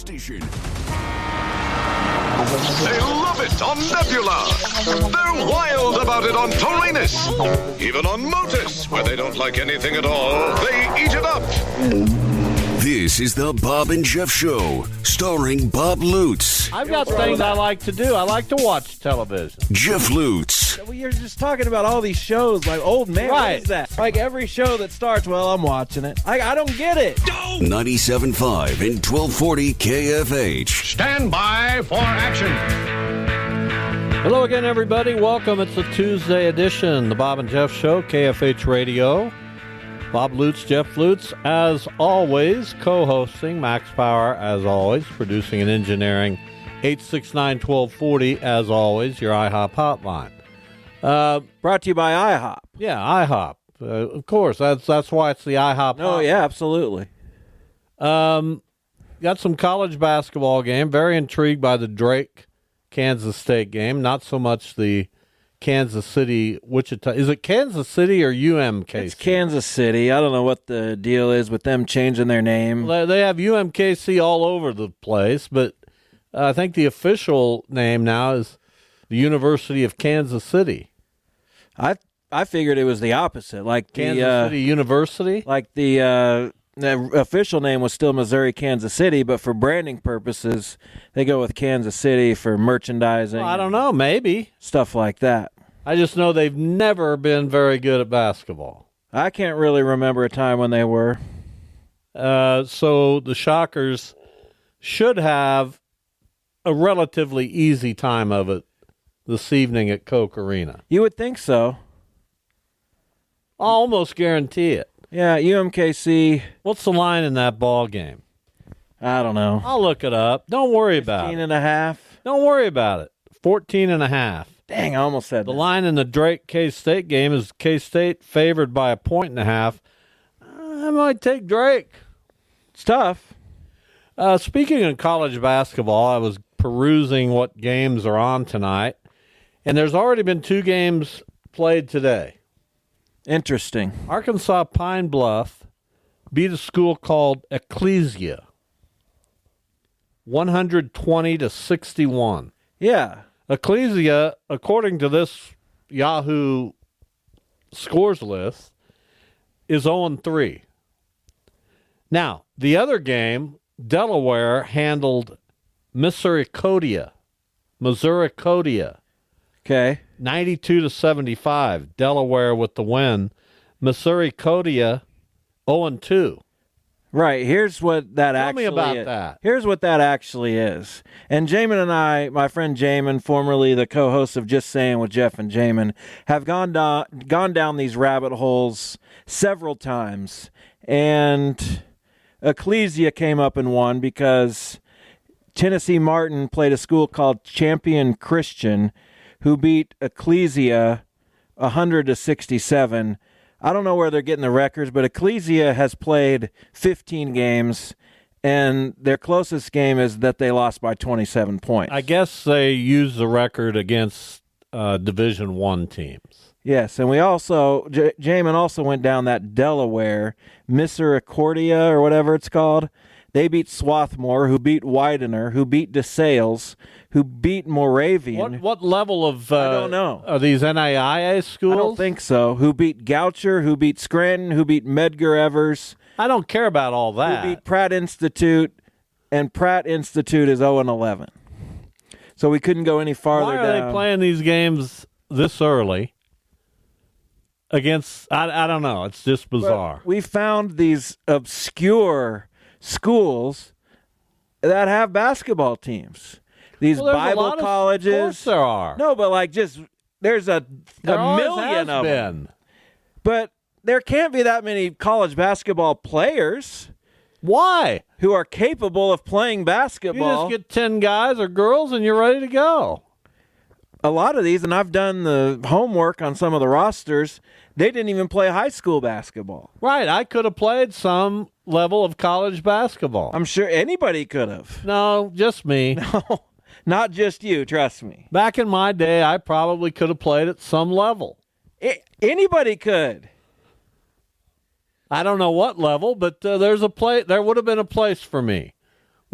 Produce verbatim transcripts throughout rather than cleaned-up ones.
station. They love it on Nebula. They're wild about it on Taurinus. Even on Motus, where they don't like anything at all, they eat it up. This is the Bob and Jeff Show, starring Bob Lutz. I've got things I like to do. I like to watch television. Jeff Lutz. Well, you're just talking about all these shows like, old man, right. What is that? Like every show that starts, well, I'm watching it. I, I don't get it. ninety-seven point five and twelve forty K F H. Stand by for action. Hello again, everybody. Welcome. It's the Tuesday edition, the Bob and Jeff Show, K F H Radio. Bob Lutz, Jeff Lutz, as always, co-hosting. Max Power, as always, producing and engineering. eight six nine, one two four zero, as always, your IHOP hotline. Uh, Brought to you by IHOP. yeah, IHOP. Uh, of course, that's that's why it's the IHOP. Oh, hotline. yeah, absolutely. Um, got some college basketball game. Very intrigued by the Drake Kansas State game. Not so much the Kansas City Wichita. Is it Kansas City or U M K C? It's Kansas City. I don't know what the deal is with them changing their name. They they have U M K C all over the place, but I think the official name now is the University of Kansas City. I I figured it was the opposite. Like the Kansas uh, City University? like the uh, the official name was still Missouri Kansas City, but for branding purposes, they go with Kansas City for merchandising. Well, I don't know, maybe. Stuff like that. I just know they've never been very good at basketball. I can't really remember a time when they were. Uh, so the Shockers should have a relatively easy time of it this evening at Koch Arena. You would think so. I'll almost guarantee it. Yeah, U M K C, What's the line in that ball game? I don't know. I'll look it up. Don't worry about fifteen it. and a half. Don't worry about it. fourteen and a half. Dang, I almost said The that. line in the Drake K-State game is K-State favored by a point and a half. I might take Drake. It's tough. Uh, speaking of college basketball, I was perusing what games are on tonight, and there's already been two games played today. Interesting. Arkansas Pine Bluff beat a school called Ecclesia, one hundred twenty to sixty-one. Yeah. Ecclesia, according to this Yahoo scores list, is oh and three. Now, the other game, Delaware handled Misericordia. Misericordia. Okay. ninety-two to seventy-five. Delaware with the win. Misericordia oh and two. Right. Here's what that Tell actually me about is. that. Here's what that actually is. And Jamin and I, my friend Jamin, formerly the co-host of Just Saying with Jeff and Jamin, have gone down gone down these rabbit holes several times. And Ecclesia came up and won because Tennessee Martin played a school called Champion Christian, who beat Ecclesia one hundred to sixty-seven. I don't know where they're getting the records, but Ecclesia has played fifteen games, and their closest game is that they lost by twenty-seven points. I guess they used the record against uh, Division One teams. Yes, and we also, J- Jamin also went down that Delaware, Misericordia or whatever it's called. They beat Swarthmore, who beat Widener, who beat DeSales, who beat Moravian. What what level of uh, I don't know. Are these N A I A schools? I don't think so. Who beat Goucher, who beat Scranton, who beat Medgar Evers, I don't care about all that. who beat Pratt Institute, and Pratt Institute is oh and eleven. So we couldn't go any farther Why are down. they playing these games this early against, I, I don't know, it's just bizarre. But we found these obscure schools that have basketball teams. These Well, there's a Bible lot of- colleges. Of course there are. No, but like just, there's a, There a always million has of them. been. But there can't be that many college basketball players Why? who are capable of playing You basketball. just get ten guys or girls and you're ready to go. A lot of these, and I've done the homework on some of the rosters, they didn't even play high school basketball. Right, I could have played some level of college basketball. I'm sure anybody could have. no, just me. No, not just you, trust me. Back in my day, I probably could have played at some level. I- anybody could. I don't know what level, but uh, there's a play. There would have been a place for me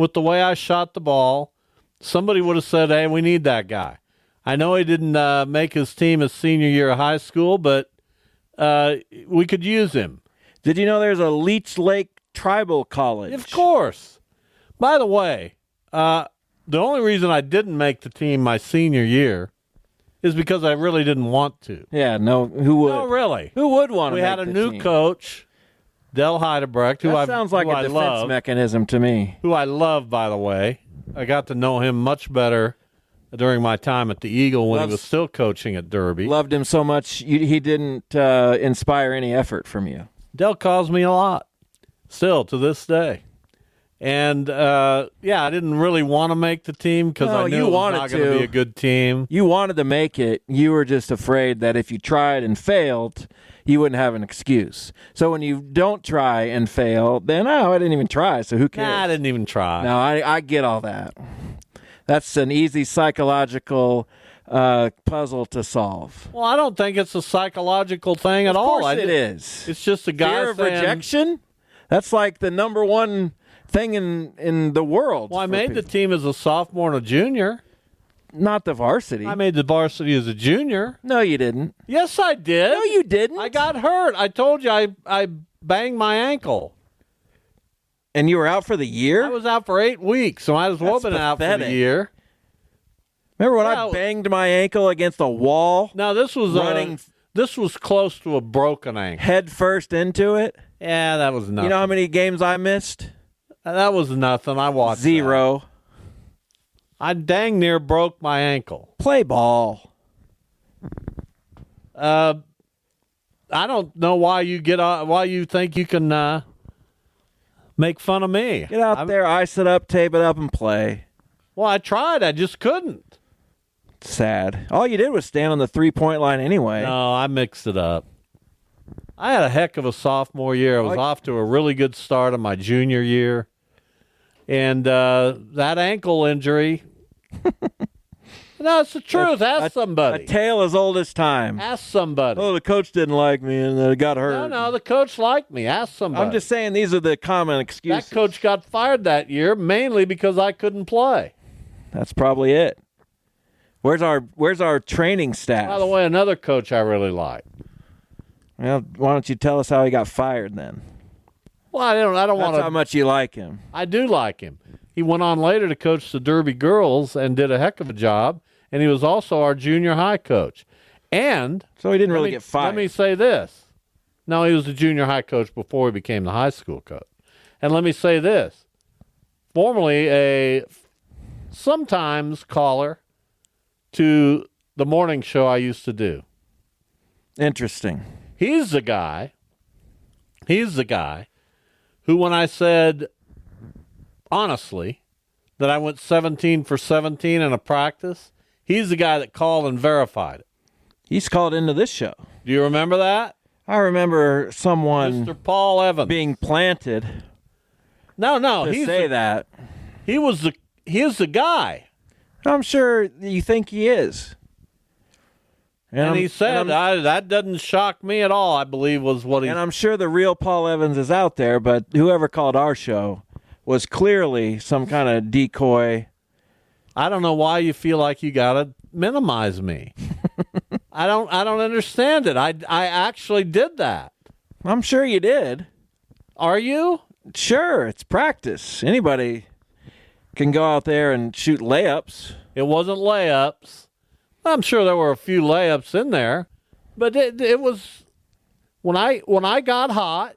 with the way I shot the ball, somebody would have said, hey, we need that guy. I know he didn't uh, make his team his senior year of high school, but uh, we could use him. Did you know there's a Leech Lake Tribal College? Of course. By the way, uh, the only reason I didn't make the team my senior year is because I really didn't want to. Yeah, no, who would? No, really. Who would want to We make had a the new team? coach, Del Heidebrecht, who That I sounds like who a I defense love, mechanism to me. who I love, by the way. I got to know him much better during my time at the Eagle when Loves- he was still coaching at Derby. Loved him so much, you, he didn't uh, inspire any effort from you. Del calls me a lot, still to this day. And, uh, yeah, I didn't really want to make the team because No, I knew you it was wanted not going to to. be a good team. You wanted to make it. You were just afraid that if you tried and failed, you wouldn't have an excuse. So when you don't try and fail, then, oh, I didn't even try, so who cares? Nah, I didn't even try. No, I, I get all that. That's an easy psychological uh, puzzle to solve. Well, I don't think it's a psychological thing at Of all. course I it ju- is. It's just a guy Fear of saying, rejection? That's like the number one thing in, in the world. well, I for made the people. team as a sophomore and a junior. Not the varsity. I made the varsity as a junior. no, you didn't. Yes, I did. No, you didn't. I got hurt. I told you I, I banged my ankle. And you were out for the year? I was out for eight weeks, so I was well That's been out for the pathetic. year. Remember when Yeah, I banged my ankle against a wall, Now, this was uh, Running- this was close to a broken ankle. head first into it? Yeah, that was nothing. You know how many games I missed? that was nothing. I watched that. Zero. I dang near broke my ankle. Play ball. Uh, I don't know why you get uh, why you think you can uh, make fun of me. Get out I'm- there, ice it up, tape it up, and play. Well, I tried. I just couldn't. Sad. All you did was stand on the three-point line anyway. No, I mixed it up. I had a heck of a sophomore year. I was Like- off to a really good start in my junior year. And uh, that ankle injury. No, it's the truth. Ask A somebody. tale as old as time. Ask somebody. Oh, the coach didn't like me and uh, got hurt. No, no, the coach liked me. Ask somebody. I'm just saying these are the common excuses. That coach got fired that year mainly because I couldn't play. That's probably it. Where's our Where's our training staff? By the way, another coach I really like. Well, why don't you tell us how he got fired then? Well, I don't. I don't That's want how to. much you like him. I do like him. He went on later to coach the Derby girls and did a heck of a job. And he was also our junior high coach. And So he didn't really let me, get fired. Let me say this. No, he was the junior high coach before he became the high school coach. And let me say this. Formerly a sometimes caller to the morning show I used to do. Interesting. He's the guy, he's the guy who, when I said, honestly, that I went seventeen for seventeen in a practice, he's the guy that called and verified it. He's called into this show. Do you remember that? I remember someone Mister Paul Evans. being planted no, no, to he's say the, that. he was the he is the guy. I'm sure you think he is. And, I'm- he said, and I'm, I, that doesn't shock me at all, I believe was what he and I'm sure the real Paul Evans is out there, but whoever called our show was clearly some kind of decoy. I don't know why you feel like you got to minimize me. I don't I don't understand it. I, I actually did that. I'm sure you did. Are you? Sure, it's practice. Anybody can go out there and shoot layups. It wasn't layups. I'm sure there were a few layups in there, but it, it was when I when I got hot,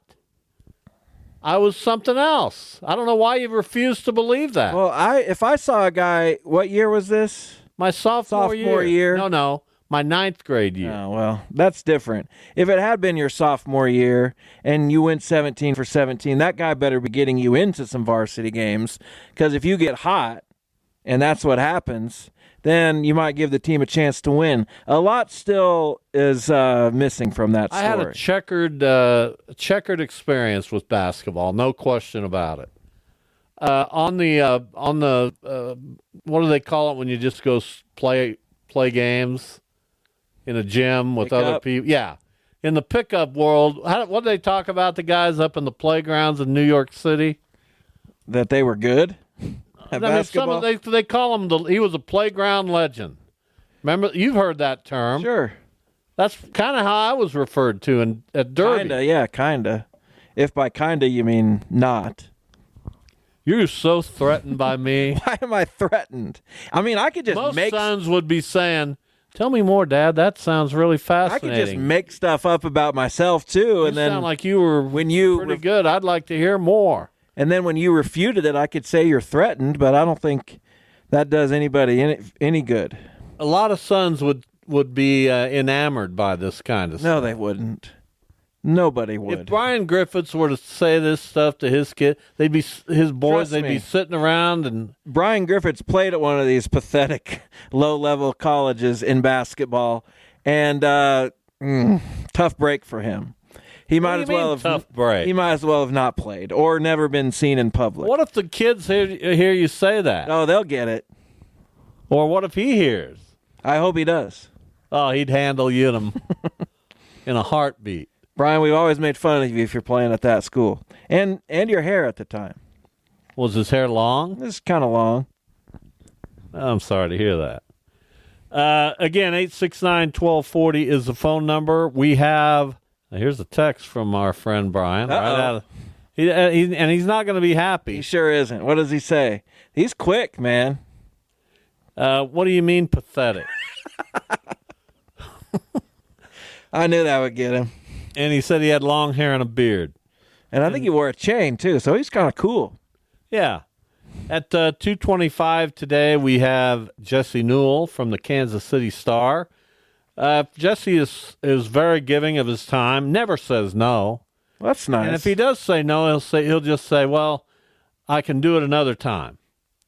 I was something else. I don't know why you refuse to believe that. Well, I if I saw a guy, what year was this? my sophomore, sophomore year? No, no, my ninth grade year. Oh, well, that's different. If it had been your sophomore year and you went seventeen for seventeen, that guy better be getting you into some varsity games, because if you get hot and that's what happens, then you might give the team a chance to win. A lot still is uh, missing from that story. I had a checkered uh, checkered experience with basketball, no question about it. Uh, on the uh, on the uh, what do they call it when you just go s- play play games in a gym with Pick other up. people? Yeah, in the pickup world, how, what do they talk about the guys up in the playgrounds in New York City? That they were good? at I mean, some basketball? of, they they call him the. He was a playground legend. Remember, you've heard that term. Sure. That's kind of how I was referred to in at Derby. Kinda, yeah, kinda. If by kinda you mean not. You're so threatened by me. Why am I threatened? I mean, I could just Most make sons would be saying, "Tell me more, Dad. That sounds really I fascinating." could just make stuff up about myself too, you and then sound like you were when you pretty ref- good. I'd like to hear more. and then when you refuted it, I could say you're threatened, but I don't think that does anybody any any good. A lot of sons would would be uh, enamored by this kind of No, stuff. they wouldn't. Nobody would. If Brian Griffiths were to say this stuff to his kid, they'd be his boys. Trust they'd me. be sitting around and Brian Griffiths played at one of these pathetic low-level colleges in basketball, and uh, mm, tough break for him. He might do you as well mean, have tough break? He might as well have not played or never been seen in public. what if the kids hear, hear you say that? Oh, they'll get it. Or what if he hears? I hope he does. Oh, he'd handle you in a, in a heartbeat. Brian, we've always made fun of you if you're playing at that school, and and your hair at the time. Was his hair long? This is kind of long. I'm sorry to hear that. Uh, again, eight six nine, one two four zero is the phone number. We have, here's a text from our friend Brian. Right Uh-oh. out of, he, uh, he, and he's not going to be He happy. sure isn't. What does he say? He's quick, man. Uh, what do you mean pathetic? I knew that would get him. And he said he had long hair and a beard. And I think he wore a chain, too, so he's kind of cool. Yeah. At uh, two twenty-five today, we have Jesse Newell from the Kansas City Star. Uh, Jesse is, is very giving of his time, never says no. Well, that's nice. And if he does say no, he'll say he'll just say, "Well, I can do it another time."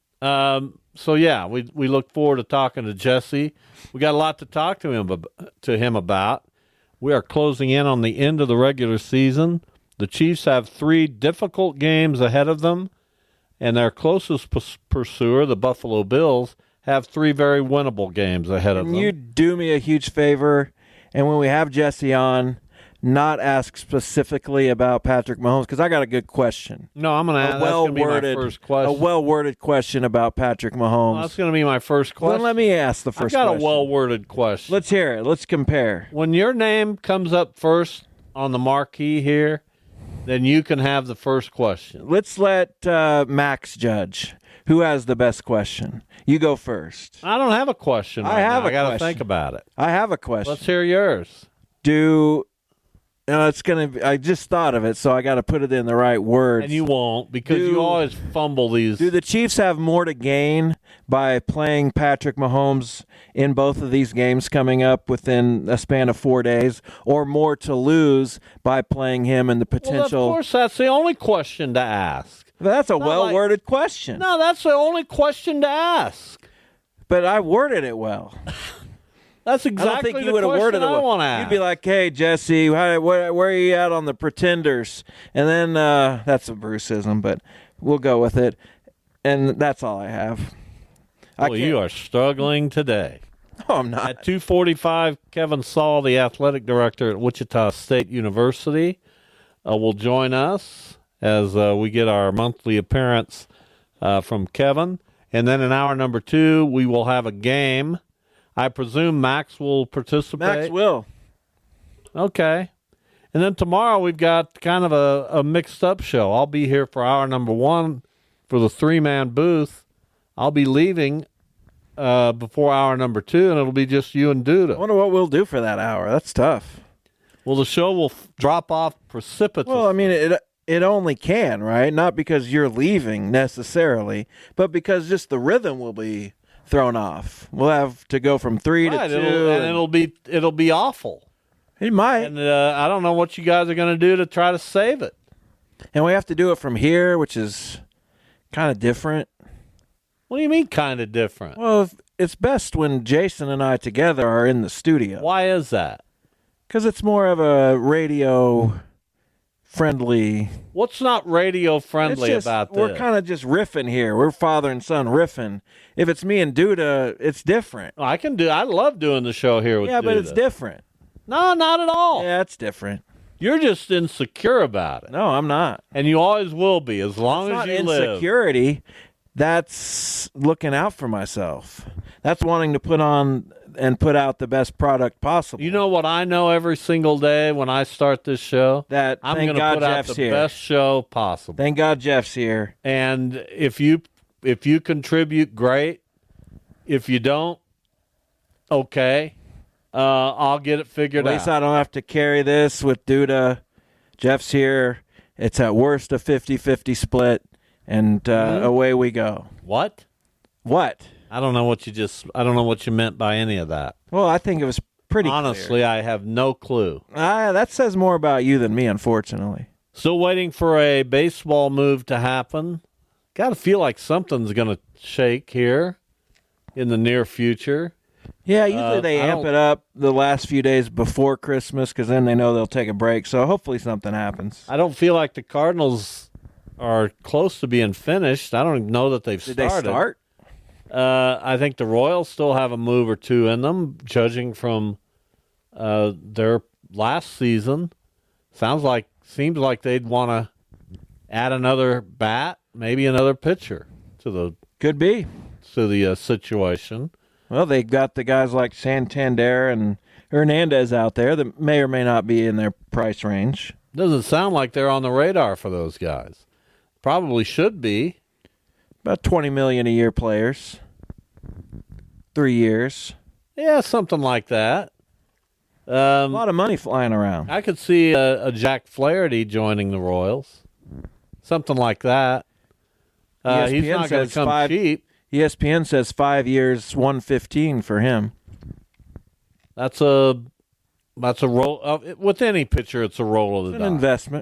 Um, so yeah, we we look forward to talking to Jesse. We got a lot to talk to him ab- to him about. We are closing in on the end of the regular season. The Chiefs have three difficult games ahead of them, and their closest pus- pursuer, the Buffalo Bills, have three very winnable games ahead of Can them. you do me a huge favor, and when we have Jesse on, not ask specifically about Patrick Mahomes, because I got a good question. no, I'm going to A ask. That's going to be my well-worded, first a question. well-worded question about Patrick Mahomes. Well, that's going to be my first Well, question. let me ask the first I've got question. a well-worded question. Let's hear it. Let's compare. When your name comes up first on the marquee here, then you can have the first question. Let's let uh, Max judge. Who has the best question? You go first. I don't have a question. I right have now. a I got to question. think about it. I have a question. Let's hear yours. Do no, it's gonna. Be, I just thought of it, so I got to put it in the right words. And you won't because Do- you always fumble these. Do the Chiefs have more to gain by playing Patrick Mahomes in both of these games coming up within a span of four days, or more to lose by playing him in the well, potential? of course, that's the only question to ask. That's a Not like- well-worded question, No, that's the only question to ask. but I worded it well. That's I exactly don't think the you would have question worded it I well. want to ask. You'd be like, "Hey, Jesse, how, where, where are you at on the Pretenders?" And then uh, that's a Bruceism, but we'll go with it. And that's all I have. I well, you are struggling today. No, I'm not. At two forty-five, Kevin Saul, the athletic director at Wichita State University, uh, will join us as uh, we get our monthly appearance uh, from Kevin. And then in hour number two, we will have a game. I presume Max will participate. Max will. Okay. And then tomorrow we've got kind of a, a mixed-up show. I'll be here for hour number one for the three-man booth. I'll be leaving uh, before hour number two, and it'll be just you and I Duda. wonder what we'll do for that hour. That's tough. Well, the show will f- drop off precipitously. Well, I mean, it it only can, right? Not because you're leaving necessarily, but because just the rhythm will be thrown off. We'll have to go from three right, to two. it'll, and and it'll be it'll be awful. it might. And uh, I don't know what you guys are going to do to try to save it. And we have to do it from here, which is kind of different. What do you mean, kind of different? Well, if- it's best when Jason and I together are in the studio. Why is that? Because it's more of a radio friendly. What's not radio friendly It's just, about this? we're kind of just riffing here. We're father and son riffing. If it's me and Duda, it's different. I can do. I love doing the show here with Yeah, but it's Duda. different. No, not at all. Yeah, it's different. You're just insecure about it, No, I'm not. and you always will be as long It's as not you live. insecurity. that's looking out for myself. That's wanting to put on and put out the best product possible. You know what I know every single day when I start this show? That I'm thank going to God put out Jeff's the here. best show possible. Thank God Jeff's here. And if you if you contribute, great. If you don't, okay. Uh, I'll get it figured At least out. I don't have to carry this with Duda. Jeff's here. It's at worst a fifty-fifty split, and uh, Mm-hmm. away we go. What? What? I don't know what you just. I don't know what you meant by any of that. Well, I think it was pretty Honestly, I have no clue. clear. Ah, that says more about you than me, unfortunately. Still waiting for a baseball move to happen. Got to feel like something's going to shake here in the near future. Yeah, usually Uh, they I amp don't- it up the last few days before Christmas because then they know they'll take a break. So hopefully something happens. I don't feel like the Cardinals are close to being finished. I don't even know that they've Did started. they start? Uh, I think the Royals still have a move or two in them, judging from uh, their last season. Sounds like seems like they'd want to add another bat, maybe another pitcher to the Could be. to the uh, situation. Well, they got the guys like Santander and Hernandez out there that may or may not be in their price range. Doesn't sound like they're on the radar for those guys. Probably should be. About twenty million a year players. Three years. Yeah, something like that. A Um, lot of money flying around. I could see a, a Jack Flaherty joining the Royals. Something like that. Uh, he's E S P N not going to says come five- cheap. E S P N says five years, one fifteen for him. That's a that's a roll. Uh, with any pitcher, it's a roll of the An dice. investment.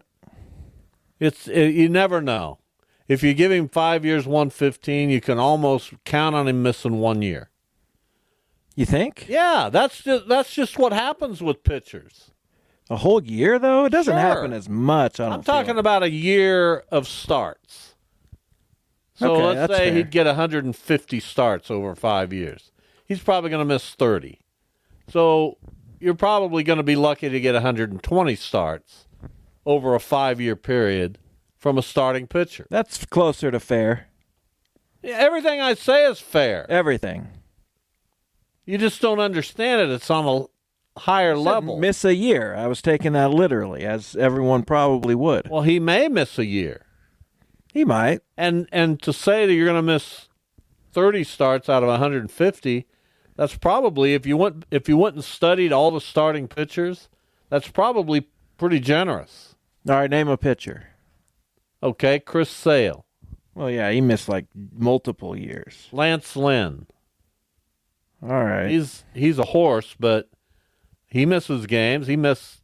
It's it, you never know. If you give him five years, one fifteen, you can almost count on him missing one year. You think? Yeah, that's just that's just what happens with pitchers. A whole year, though? It doesn't Sure. happen as much. I don't I'm talking feel. about a year of starts. So Okay, let's that's say fair. he'd get one hundred fifty starts over five years. He's probably going to miss thirty. So you're probably going to be lucky to get one hundred twenty starts over a five-year period from a starting pitcher. That's closer to fair. Yeah, everything I say is fair. Everything. You just don't understand it. It's on a higher level. Miss a year. I was taking that literally, as everyone probably would. Well, he may miss a year. He might. And and to say that you're going to miss thirty starts out of one hundred fifty, that's probably if you went if you went and studied all the starting pitchers, that's probably pretty generous. All right, name a pitcher. Okay, Chris Sale, Well, yeah, he missed like multiple years. Lance Lynn. All right. He's he's a horse, but he misses games. He missed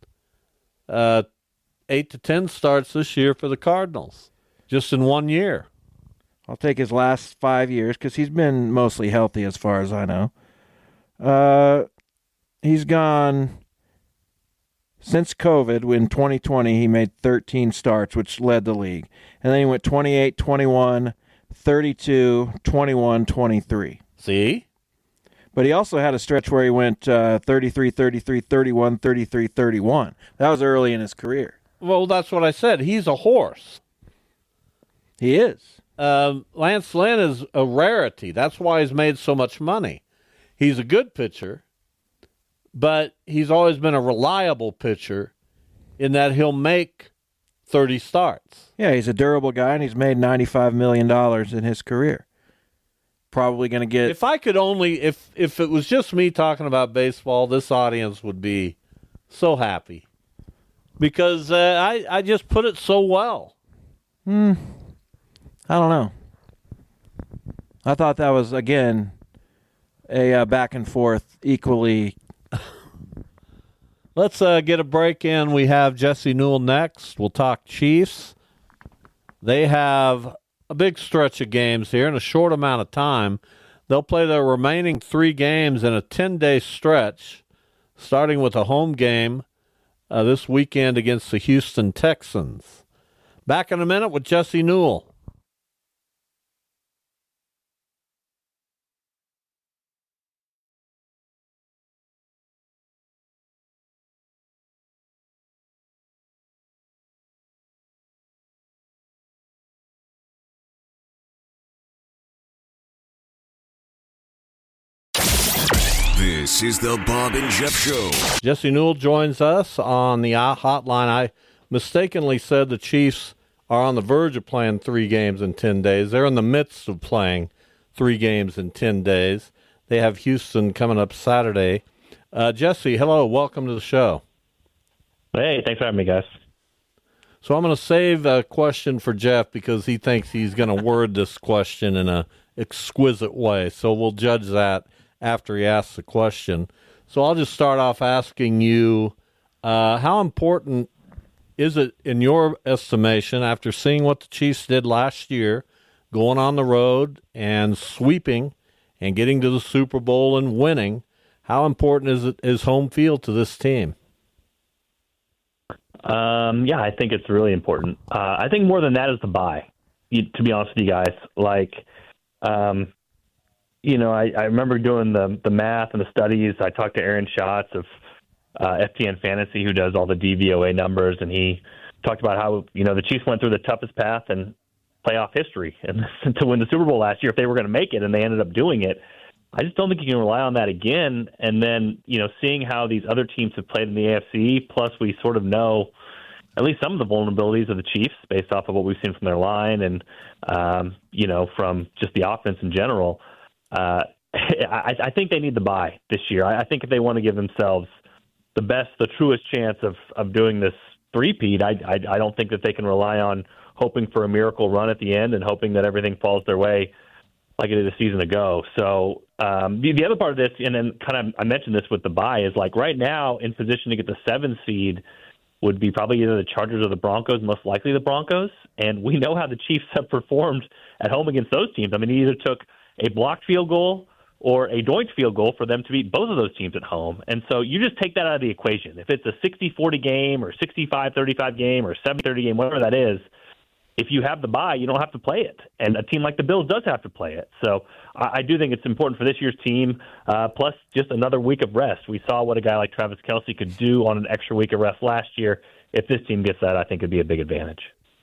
uh, eight to ten starts this year for the Cardinals, just in one year. I'll take his last five years because he's been mostly healthy as far as I know. Uh, he's gone since COVID. In twenty twenty, he made thirteen starts, which led the league. And then he went twenty-eight, twenty-one, thirty-two, twenty-one, twenty-three. See? But he also had a stretch where he went uh, thirty-three, thirty-three, thirty-one, thirty-three, thirty-one. That was early in his career. Well, that's what I said. He's a horse. He is. Um, Lance Lynn is a rarity. That's why he's made so much money. He's a good pitcher, but he's always been a reliable pitcher in that he'll make thirty starts. Yeah, he's a durable guy, and he's made ninety-five million dollars in his career. Probably going to get... If I could only, if if it was just me talking about baseball, this audience would be so happy because uh, I I just put it so well. I don't know. I thought that was, again, a uh, back and forth equally... Let's uh, get a break in. We have Jesse Newell next. We'll talk Chiefs. They have a big stretch of games here in a short amount of time. They'll play their remaining three games in a ten-day stretch, starting with a home game uh, this weekend against the Houston Texans. Back in a minute with Jesse Newell. This is the Bob and Jeff Show. Jesse Newell joins us on the hotline. I mistakenly said the Chiefs are on the verge of playing three games in ten days. They're in the midst of playing three games in ten days. They have Houston coming up Saturday. Uh, Jesse, hello. Welcome to the show. Hey, thanks for having me, guys. So I'm going to save a question for Jeff because he thinks he's going to word this question in a exquisite way. So we'll judge that after he asks the question. So I'll just start off asking you, uh, how important is it, in your estimation, after seeing what the Chiefs did last year, going on the road and sweeping and getting to the Super Bowl and winning, how important is it is home field to this team? Um, yeah, I think it's really important. Uh, I think more than that is the bye, you, to be honest with you guys. Like, um, you know, I, I remember doing the the math and the studies. I talked to Aaron Schatz of uh, F T N Fantasy, who does all the D V O A numbers, and he talked about how, you know, the Chiefs went through the toughest path in playoff history and to win the Super Bowl last year if they were going to make it, and they ended up doing it. I just don't think you can rely on that again. And then, you know, seeing how these other teams have played in the A F C, plus we sort of know at least some of the vulnerabilities of the Chiefs based off of what we've seen from their line and, um, you know, from just the offense in general. Uh, I, I think they need the bye this year. I, I think if they want to give themselves the best, the truest chance of, of doing this three-peat, I, I, I don't think that they can rely on hoping for a miracle run at the end and hoping that everything falls their way like it did a season ago. So um, the, the other part of this, and then kind of I mentioned this with the bye, is like right now in position to get the seventh seed would be probably either the Chargers or the Broncos, most likely the Broncos. And we know how the Chiefs have performed at home against those teams. I mean, it either took a blocked field goal or a doinked field goal for them to beat both of those teams at home. And so you just take that out of the equation. If it's a sixty forty game or sixty-five thirty-five game or seventy thirty game, whatever that is, if you have the bye, you don't have to play it. And a team like the Bills does have to play it. So I, I do think it's important for this year's team, uh, plus just another week of rest. We saw what a guy like Travis Kelce could do on an extra week of rest last year. If this team gets that, I think it'd be a big advantage.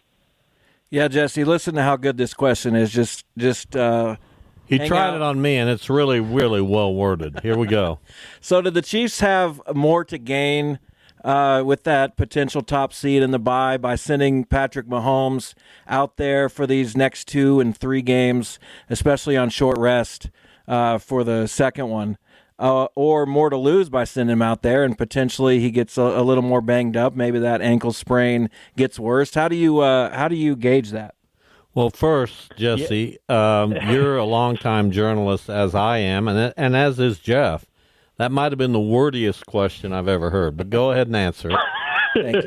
Yeah, Jesse, listen to how good this question is. Just, just uh, He tried out. it on me, and it's really, really well worded. Here we go. So do the Chiefs have more to gain uh, with that potential top seed in the bye by sending Patrick Mahomes out there for these next two and three games, especially on short rest uh, for the second one? Uh, or more to lose by sending him out there and potentially he gets a, a little more banged up. Maybe that ankle sprain gets worse. How do you uh, how do you gauge that? Well, first, Jesse, yeah. um, you're a longtime journalist, as I am, and and as is Jeff. That might have been the wordiest question I've ever heard, but go ahead and answer it. Thank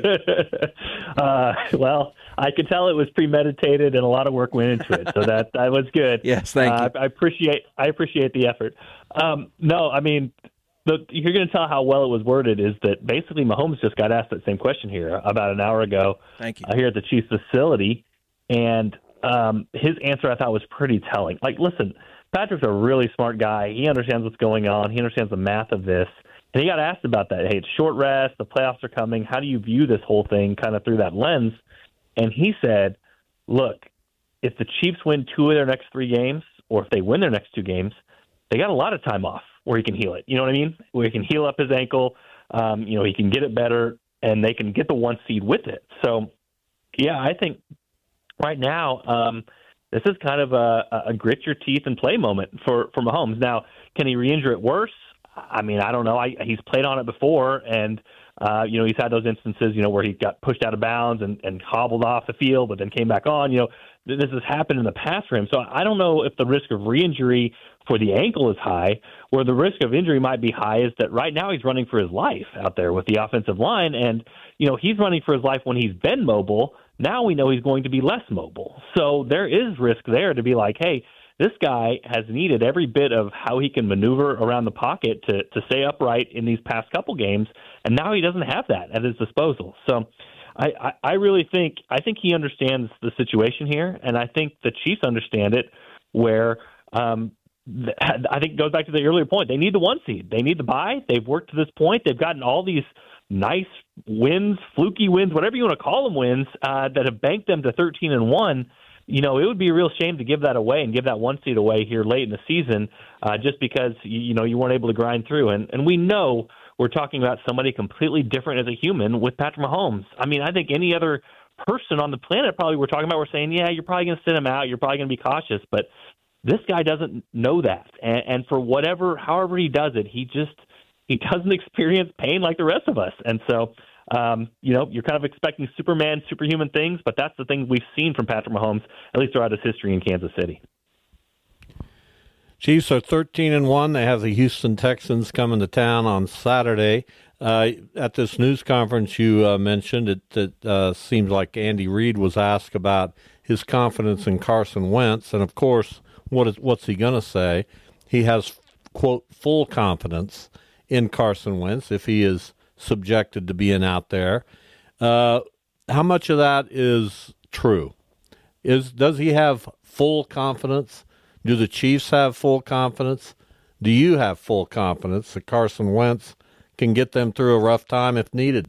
you. uh, well, I could tell it was premeditated and a lot of work went into it, so that that was good. Yes, thank uh, you. I, I appreciate I appreciate the effort. Um, no, I mean, the, you're going to tell how well it was worded is that basically Mahomes just got asked that same question here about an hour ago. Thank you. Uh, here at the Chiefs facility, and um, his answer I thought was pretty telling. Like, listen, Patrick's a really smart guy. He understands what's going on. He understands the math of this. And he got asked about that. Hey, it's short rest. The playoffs are coming. How do you view this whole thing kind of through that lens? And he said, look, if the Chiefs win two of their next three games, or if they win their next two games, they got a lot of time off where he can heal it. You know what I mean? Where he can heal up his ankle. Um, you know, he can get it better, and they can get the one seed with it. So, yeah, I think right now um, this is kind of a, a grit your teeth and play moment for, for Mahomes. Now, can he re-injure it worse? I mean, I don't know. I, he's played on it before, and, uh, you know, he's had those instances, you know, where he got pushed out of bounds and, and hobbled off the field, but then came back on. You know, this has happened in the past for him. So I don't know if the risk of re-injury for the ankle is high, where the risk of injury might be high is that right now he's running for his life out there with the offensive line. And, you know, he's running for his life when he's been mobile. Now we know he's going to be less mobile. So there is risk there to be like, hey, this guy has needed every bit of how he can maneuver around the pocket to, to stay upright in these past couple games, and now he doesn't have that at his disposal. So I, I, I really think I think he understands the situation here, and I think the Chiefs understand it, where um, th- I think it goes back to the earlier point. They need the one seed. They need the bye. They've worked to this point. They've gotten all these nice wins, fluky wins, whatever you want to call them wins, uh, that have banked them to thirteen and one. you know, it would be a real shame to give that away and give that one seed away here late in the season uh, just because, you, you know, you weren't able to grind through. And, and we know we're talking about somebody completely different as a human with Patrick Mahomes. I mean, I think any other person on the planet probably we're talking about, we're saying, yeah, you're probably going to sit him out. You're probably going to be cautious. But this guy doesn't know that. And, and for whatever, however he does it, he just, he doesn't experience pain like the rest of us. And so, um, you know, you're kind of expecting Superman, superhuman things, but that's the things we've seen from Patrick Mahomes, at least throughout his history in Kansas City. Chiefs are thirteen and one. They have the Houston Texans coming to town on Saturday. Uh, at this news conference you uh, mentioned, it, it uh, seems like Andy Reid was asked about his confidence in Carson Wentz, and of course, what is what's he going to say? He has, quote, full confidence in Carson Wentz if he is subjected to being out there. Uh, how much of that is true? Is does he have full confidence? Do the Chiefs have full confidence? Do you have full confidence that Carson Wentz can get them through a rough time if needed?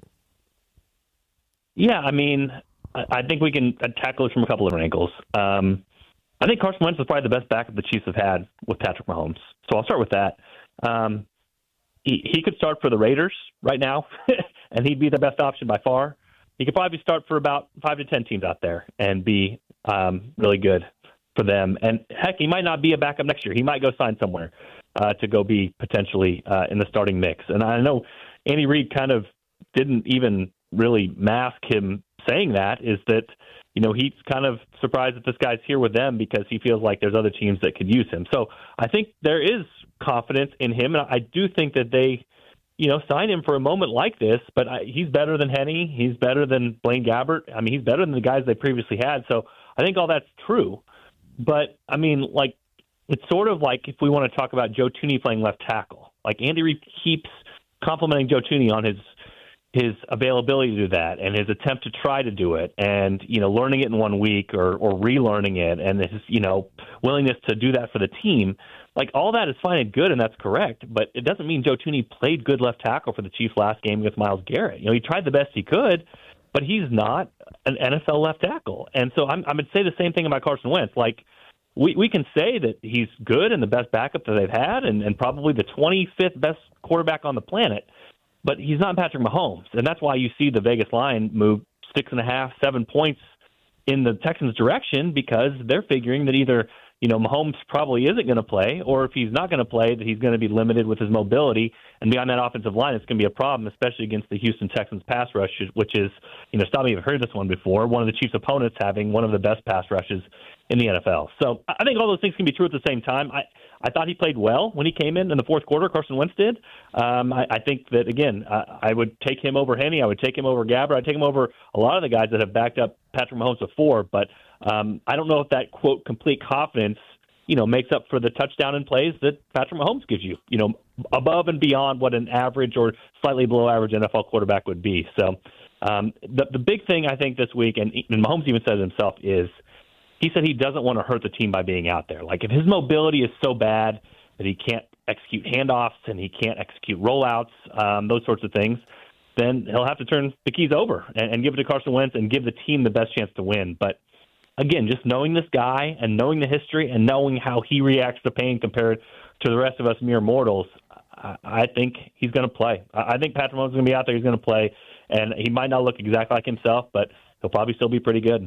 Yeah, I mean, I think we can tackle it from a couple of angles. Um, I think Carson Wentz is probably the best backup the Chiefs have had with Patrick Mahomes. So I'll start with that. Um, he, he could start for the Raiders right now, and he'd be the best option by far. He could probably start for about five to ten teams out there and be um, really good for them. And heck, he might not be a backup next year. He might go sign somewhere uh, to go be potentially uh, in the starting mix. And I know Andy Reid kind of didn't even really mask him saying that, is that, you know, he's kind of surprised that this guy's here with them because he feels like there's other teams that could use him. So I think there is confidence in him. And I do think that they, you know, sign him for a moment like this, but I, he's better than Henne. He's better than Blaine Gabbert. I mean, he's better than the guys they previously had. So I think all that's true. But, I mean, like, it's sort of like if we want to talk about Joe Thuney playing left tackle. Like, Andy Reid keeps complimenting Joe Thuney on his his availability to do that and his attempt to try to do it and, you know, learning it in one week or, or relearning it and his, you know, willingness to do that for the team. Like, all that is fine and good, and that's correct, but it doesn't mean Joe Thuney played good left tackle for the Chiefs last game against Myles Garrett. You know, he tried the best he could, but he's not an N F L left tackle. And so I'm, I'm going to say the same thing about Carson Wentz. Like, we, we can say that he's good and the best backup that they've had and, and probably the twenty-fifth best quarterback on the planet, but he's not Patrick Mahomes. And that's why you see the Vegas line move six and a half, seven points in the Texans' direction, because they're figuring that either, you know, Mahomes probably isn't going to play, or if he's not going to play, that he's going to be limited with his mobility. And beyond that offensive line, it's going to be a problem, especially against the Houston Texans pass rush, which is, you know, stop me if you've heard this one before, one of the Chiefs' opponents having one of the best pass rushes in the N F L. So I think all those things can be true at the same time. I, I thought he played well when he came in in the fourth quarter. Carson Wentz did. Um, I, I think that, again, I, I would take him over Henne. I would take him over Gabbert. I'd take him over a lot of the guys that have backed up Patrick Mahomes before. But um, I don't know if that, quote, complete confidence, you know, makes up for the touchdown in plays that Patrick Mahomes gives you, you know, above and beyond what an average or slightly below average N F L quarterback would be. So um, the, the big thing I think this week, and, and Mahomes even said it himself, is he said he doesn't want to hurt the team by being out there. Like, if his mobility is so bad that he can't execute handoffs and he can't execute rollouts, um, those sorts of things, then he'll have to turn the keys over and, and give it to Carson Wentz and give the team the best chance to win. But again, just knowing this guy and knowing the history and knowing how he reacts to pain compared to the rest of us mere mortals, I, I think he's going to play. I, I think Patrick Mahomes is going to be out there. He's going to play, and he might not look exactly like himself, but he'll probably still be pretty good.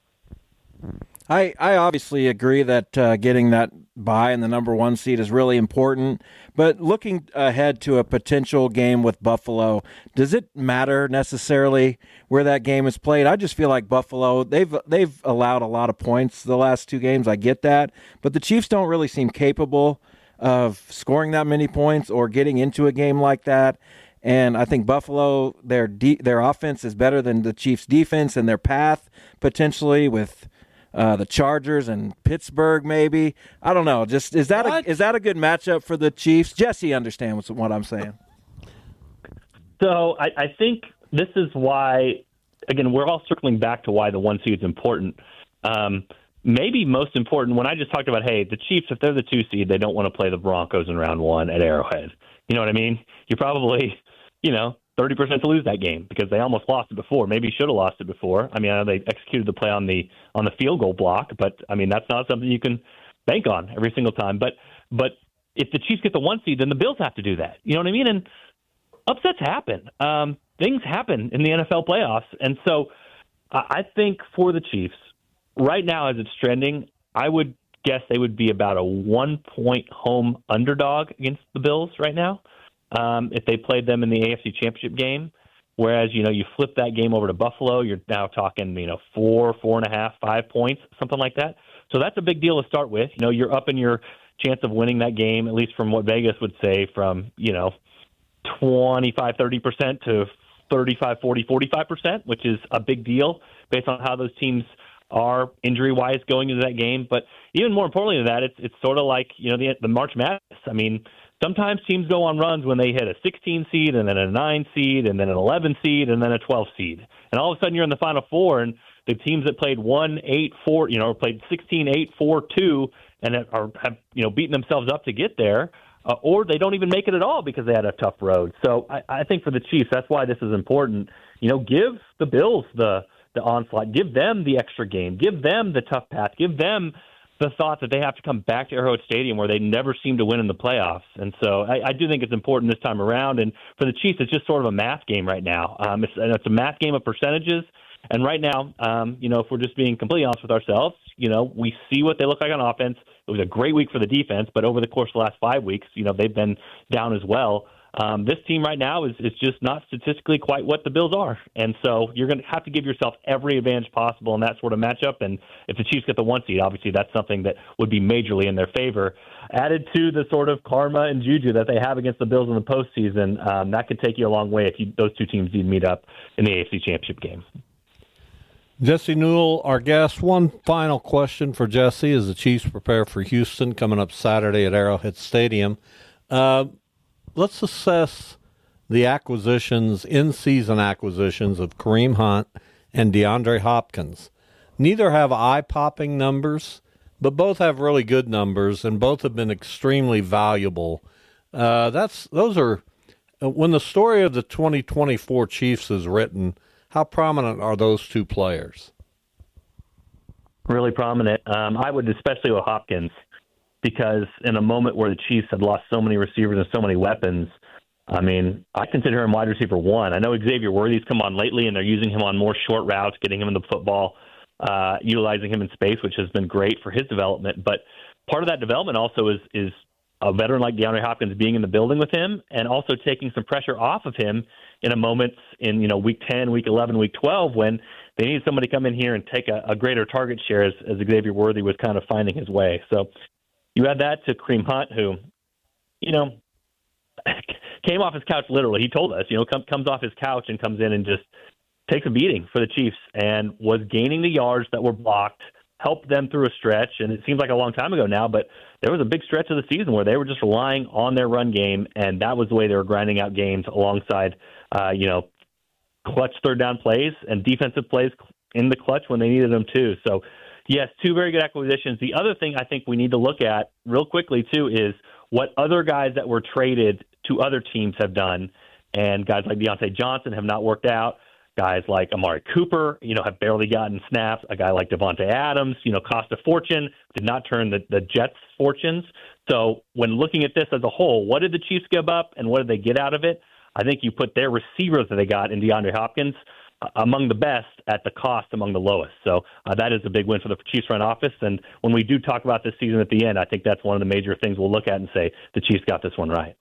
I, I obviously agree that uh, getting that bye in the number one seed is really important, but looking ahead to a potential game with Buffalo, does it matter necessarily where that game is played? I just feel like Buffalo, they've they've allowed a lot of points the last two games. I get that, but the Chiefs don't really seem capable of scoring that many points or getting into a game like that. And I think Buffalo, their de- their offense is better than the Chiefs' defense, and their path potentially with Uh, the Chargers and Pittsburgh, maybe. I don't know. Just is that a, is that a good matchup for the Chiefs? Jesse understands what I'm saying. So I, I think this is why, again, we're all circling back to why the one seed is important. Um, maybe most important, when I just talked about, hey, the Chiefs, if they're the two seed, they don't want to play the Broncos in round one at Arrowhead. You know what I mean? You're probably, you know, thirty percent to lose that game because they almost lost it before. Maybe should have lost it before. I mean, I know they executed the play on the on the field goal block, but I mean that's not something you can bank on every single time. But but if the Chiefs get the one seed, then the Bills have to do that. You know what I mean? And upsets happen. Um, things happen in the N F L playoffs, and so uh, I think for the Chiefs right now, as it's trending, I would guess they would be about a one-point home underdog against the Bills right now. Um, if they played them in the A F C Championship game, whereas, you know, you flip that game over to Buffalo, you're now talking, you know, four, four and a half, five points, something like that. So that's a big deal to start with. You know, you're up in your chance of winning that game, at least from what Vegas would say, from, you know, twenty-five, thirty percent to thirty-five, forty, forty-five percent, which is a big deal based on how those teams are injury-wise going into that game. But even more importantly than that, it's it's sort of like, you know, the, the March Madness. I mean, sometimes teams go on runs when they hit a sixteen seed and then a nine seed and then an eleven seed and then a twelve seed. And all of a sudden you're in the Final Four, and the teams that played one, eight, four, you know, played sixteen, eight, four, two, and are, have, you know, beaten themselves up to get there, uh, or they don't even make it at all because they had a tough road. So I, I think for the Chiefs, that's why this is important. You know, give the Bills the the onslaught, give them the extra game, give them the tough path, give them the thought that they have to come back to Arrowhead Stadium where they never seem to win in the playoffs. And so I, I do think it's important this time around. And for the Chiefs, it's just sort of a math game right now. Um, it's, and it's a math game of percentages. And right now, um, you know, if we're just being completely honest with ourselves, you know, we see what they look like on offense. It was a great week for the defense, but over the course of the last five weeks, you know, they've been down as well. Um, this team right now is, is just not statistically quite what the Bills are. And so you're going to have to give yourself every advantage possible in that sort of matchup. And if the Chiefs get the one seed, obviously that's something that would be majorly in their favor. Added to the sort of karma and juju that they have against the Bills in the postseason, um, that could take you a long way if you, those two teams need to meet up in the A F C Championship game. Jesse Newell, our guest. One final question for Jesse as the Chiefs prepare for Houston coming up Saturday at Arrowhead Stadium. Uh, let's assess the acquisitions, in-season acquisitions of Kareem Hunt and DeAndre Hopkins. Neither have eye-popping numbers, but both have really good numbers, and both have been extremely valuable. Uh, that's those are when the story of the twenty twenty-four Chiefs is written. How prominent are those two players? Really prominent. Um, I would especially with Hopkins, because in a moment where the Chiefs had lost so many receivers and so many weapons, I mean, I consider him wide receiver one. I know Xavier Worthy's come on lately, and they're using him on more short routes, getting him in the football, uh, utilizing him in space, which has been great for his development. But part of that development also is is a veteran like DeAndre Hopkins being in the building with him, and also taking some pressure off of him in a moment in, you know, week ten, week eleven, week twelve, when they need somebody to come in here and take a, a greater target share as, as Xavier Worthy was kind of finding his way. So you add that to Kareem Hunt, who, you know, came off his couch literally. He told us, you know, come, comes off his couch and comes in and just takes a beating for the Chiefs and was gaining the yards that were blocked, helped them through a stretch. And it seems like a long time ago now, but there was a big stretch of the season where they were just relying on their run game, and that was the way they were grinding out games alongside, uh, you know, clutch third down plays and defensive plays in the clutch when they needed them too. So, yes, two very good acquisitions. The other thing I think we need to look at real quickly too is what other guys that were traded to other teams have done, and guys like Deontay Johnson have not worked out. Guys like Amari Cooper, you know, have barely gotten snaps. A guy like Devontae Adams, you know, cost a fortune, did not turn the, the Jets' fortunes. So when looking at this as a whole, what did the Chiefs give up and what did they get out of it? I think you put their receivers that they got in DeAndre Hopkins uh, among the best at the cost among the lowest. So uh, that is a big win for the Chiefs front office. And when we do talk about this season at the end, I think that's one of the major things we'll look at and say the Chiefs got this one right.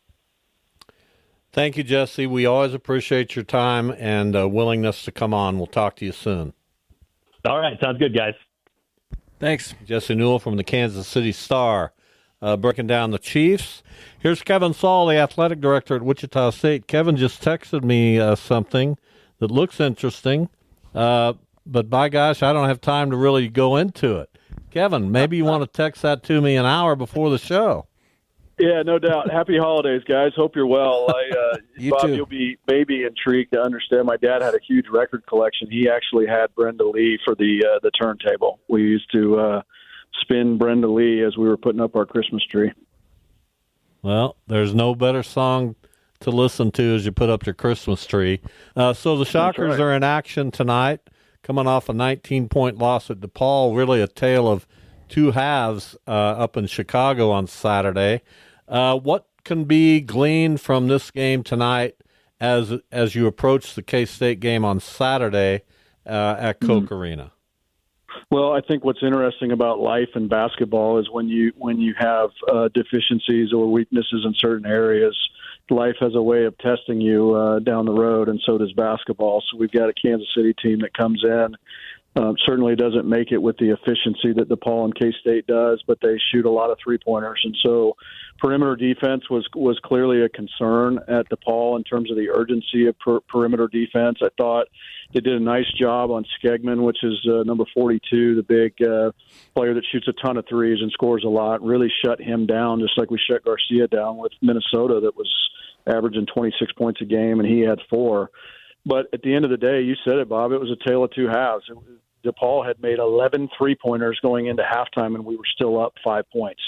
Thank you, Jesse. We always appreciate your time and uh, willingness to come on. We'll talk to you soon. All right. Sounds good, guys. Thanks. Jesse Newell from the Kansas City Star, uh, breaking down the Chiefs. Here's Kevin Saul, the athletic director at Wichita State. Kevin just texted me uh, something that looks interesting, uh, but by gosh, I don't have time to really go into it. Kevin, maybe you want to text that to me an hour before the show. Yeah, no doubt. Happy holidays, guys. Hope you're well. I, uh, you Bob, too. You'll be maybe intrigued to understand. My dad had a huge record collection. He actually had Brenda Lee for the uh, the turntable. We used to uh, spin Brenda Lee as we were putting up our Christmas tree. Well, there's no better song to listen to as you put up your Christmas tree. Uh, so the Shockers right. are in action tonight, coming off a nineteen-point loss at DePaul, really a tale of two halves uh, up in Chicago on Saturday. Uh, what can be gleaned from this game tonight as as you approach the K-State game on Saturday uh, at Koch mm-hmm. Arena? Well, I think what's interesting about life in basketball is when you when you have uh, deficiencies or weaknesses in certain areas, life has a way of testing you uh, down the road, and so does basketball. So we've got a Kansas City team that comes in, um, certainly doesn't make it with the efficiency that DePaul and K-State does, but they shoot a lot of three-pointers. And so perimeter defense was was clearly a concern at DePaul in terms of the urgency of per- perimeter defense. I thought they did a nice job on Skegman, which is uh, number forty-two, the big uh, player that shoots a ton of threes and scores a lot, really shut him down, just like we shut Garcia down with Minnesota that was averaging twenty-six points a game, and he had four. But at the end of the day, you said it, Bob, it was a tale of two halves. It was, DePaul had made eleven three-pointers going into halftime, and we were still up five points.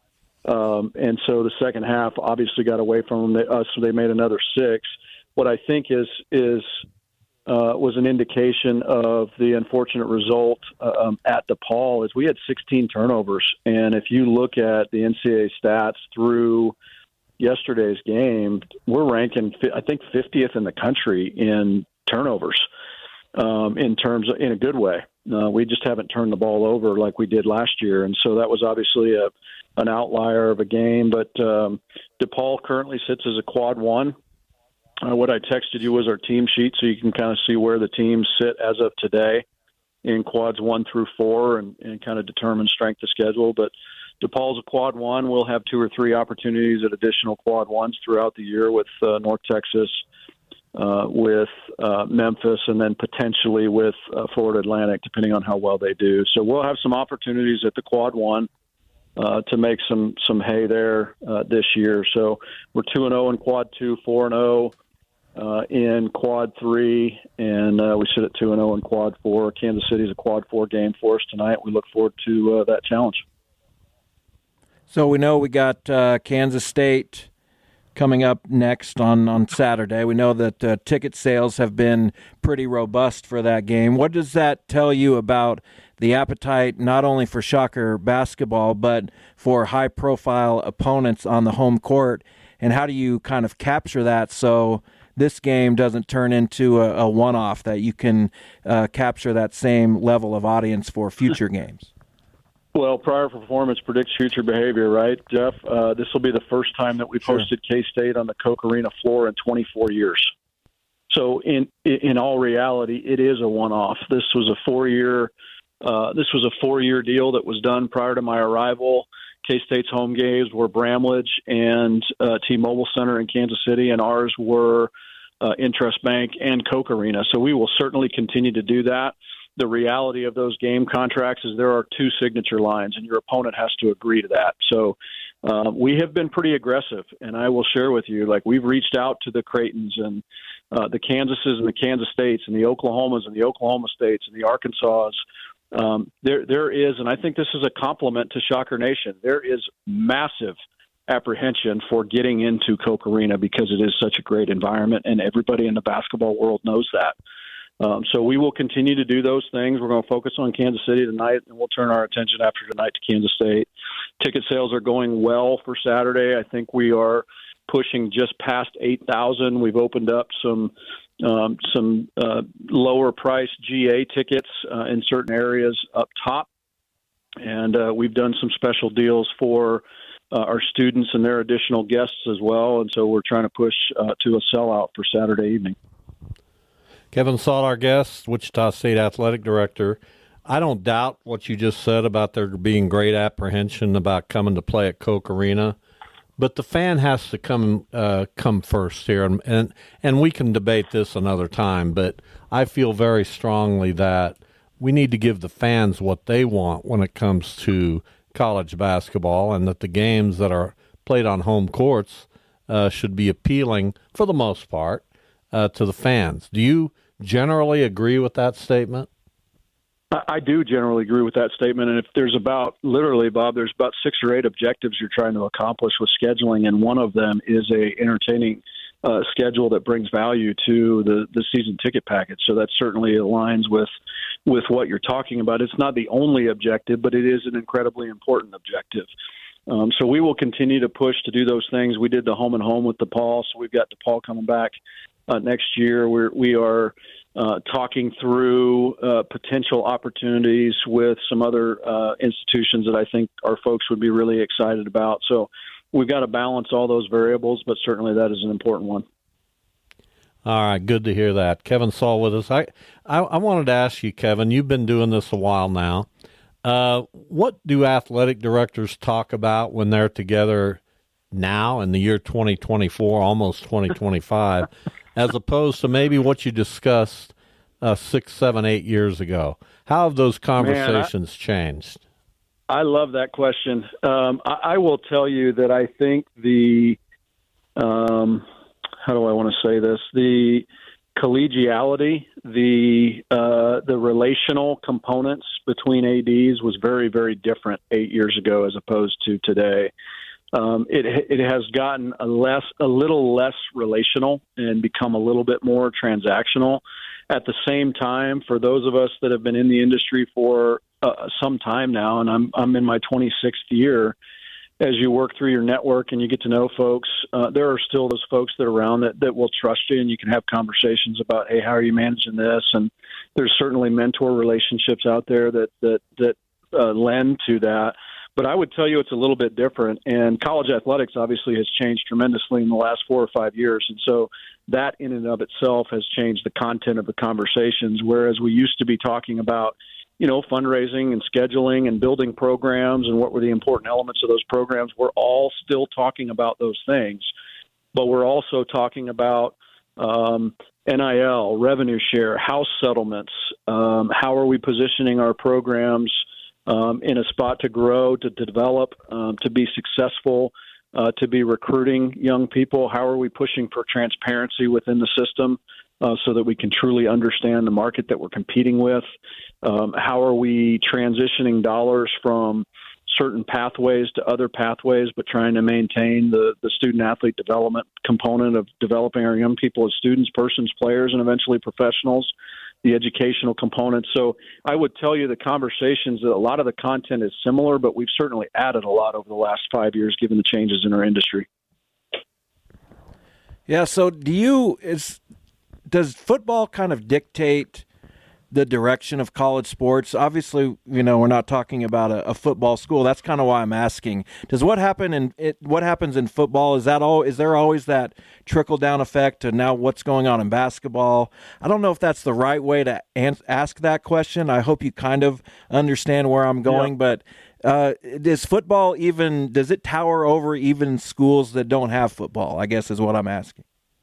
Um, and so the second half obviously got away from them, uh, so they made another six. What I think is is uh, was an indication of the unfortunate result uh, um, at DePaul is we had sixteen turnovers. And if you look at the N C double A stats through yesterday's game, we're ranking, I think, fiftieth in the country in turnovers. Um, in terms of, in a good way. Uh, we just haven't turned the ball over like we did last year. And so that was obviously a, an outlier of a game, but um, DePaul currently sits as a quad one. Uh, what I texted you was our team sheet, so you can kind of see where the teams sit as of today in quads one through four and, and kind of determine strength of schedule. But DePaul's a quad one. We'll have two or three opportunities at additional quad ones throughout the year with uh, North Texas, Uh, with uh, Memphis, and then potentially with uh, Florida Atlantic, depending on how well they do. So we'll have some opportunities at the quad one uh, to make some some hay there uh, this year. So we're two and zero in quad two, four and zero uh, in quad three, and uh, we sit at two and zero in quad four. Kansas City is a quad four game for us tonight. We look forward to uh, that challenge. So we know we got uh, Kansas State coming up next on, on Saturday. We know that uh, ticket sales have been pretty robust for that game. What does that tell you about the appetite not only for Shocker basketball but for high-profile opponents on the home court, and how do you kind of capture that so this game doesn't turn into a, a one-off, that you can uh, capture that same level of audience for future games? Well, prior performance predicts future behavior, right, Jeff? Uh, this will be the first time that we've Sure. hosted K-State on the Koch Arena floor in twenty-four years. So, in in all reality, it is a one-off. This was a four-year, uh, this was a four-year deal that was done prior to my arrival. K-State's home games were Bramlage and uh, T-Mobile Center in Kansas City, and ours were uh, Intrust Bank and Koch Arena. So, we will certainly continue to do that. The reality of those game contracts is there are two signature lines, and your opponent has to agree to that. So uh, we have been pretty aggressive, and I will share with you, like we've reached out to the Creightons and uh, the Kansases and the Kansas States and the Oklahomas and the Oklahoma States and the Arkansas. Um, there, there is, and I think this is a compliment to Shocker Nation, there is massive apprehension for getting into Koch Arena because it is such a great environment, and everybody in the basketball world knows that. Um, so we will continue to do those things. We're going to focus on Kansas City tonight, and we'll turn our attention after tonight to Kansas State. Ticket sales are going well for Saturday. I think we are pushing just past eight thousand. We've opened up some um, some uh, lower priced G A tickets uh, in certain areas up top, and uh, we've done some special deals for uh, our students and their additional guests as well. And so we're trying to push uh, to a sellout for Saturday evening. Kevin Saul, our guest, Wichita State Athletic Director. I don't doubt what you just said about there being great apprehension about coming to play at Koch Arena, but the fan has to come uh, come first here, and, and and we can debate this another time, but I feel very strongly that we need to give the fans what they want when it comes to college basketball, and that the games that are played on home courts uh, should be appealing, for the most part, Uh, to the fans. Do you generally agree with that statement? I, I do generally agree with that statement. And if there's about, literally, Bob, there's about six or eight objectives you're trying to accomplish with scheduling, and one of them is a entertaining uh, schedule that brings value to the, the season ticket package. So that certainly aligns with with what you're talking about. It's not the only objective, but it is an incredibly important objective. Um, so we will continue to push to do those things. We did the home and home with DePaul, so we've got DePaul coming back uh, next year. We're, we are uh, talking through uh, potential opportunities with some other uh, institutions that I think our folks would be really excited about. So we've got to balance all those variables, but certainly that is an important one. All right, good to hear that. Kevin Saul with us. I, I, I wanted to ask you, Kevin, you've been doing this a while now. Uh, what do athletic directors talk about when they're together now in the year twenty twenty-four, almost twenty twenty-five, as opposed to maybe what you discussed uh, six, seven, eight years ago? How have those conversations Man, I, changed? I love that question. Um, I, I will tell you that I think the, um, how do I want to say this? The collegiality, the uh, the relational components between A Ds was very, very different eight years ago as opposed to today. Um, it it has gotten a less a little less relational and become a little bit more transactional. At the same time, for those of us that have been in the industry for uh, some time now, and I'm I'm in my twenty-sixth year, as you work through your network and you get to know folks, uh, there are still those folks that are around that, that will trust you, and you can have conversations about, hey, how are you managing this? And there's certainly mentor relationships out there that that that uh, lend to that. But I would tell you it's a little bit different. And college athletics obviously has changed tremendously in the last four or five years. And so that in and of itself has changed the content of the conversations, whereas we used to be talking about, you know, fundraising and scheduling and building programs and what were the important elements of those programs. We're all still talking about those things, but we're also talking about um, N I L, revenue share, house settlements. Um, how are we positioning our programs um, in a spot to grow, to, to develop, um, to be successful, uh, to be recruiting young people? How are we pushing for transparency within the system uh, so that we can truly understand the market that we're competing with? Um, how are we transitioning dollars from certain pathways to other pathways, but trying to maintain the, the student-athlete development component of developing our young people as students, persons, players, and eventually professionals, the educational component. So I would tell you the conversations, that a lot of the content is similar, but we've certainly added a lot over the last five years given the changes in our industry. Yeah, so do you is does football kind of dictate the direction of college sports? Obviously, you know, we're not talking about a, a football school. That's kind of why I'm asking. Does what happen in it, what happens in football, is that all? Is there always that trickle down effect to now what's going on in basketball? I don't know if that's the right way to ans- ask that question. I hope you kind of understand where I'm going, yeah. but uh, does football even does it tower over even schools that don't have football? I guess is what I'm asking.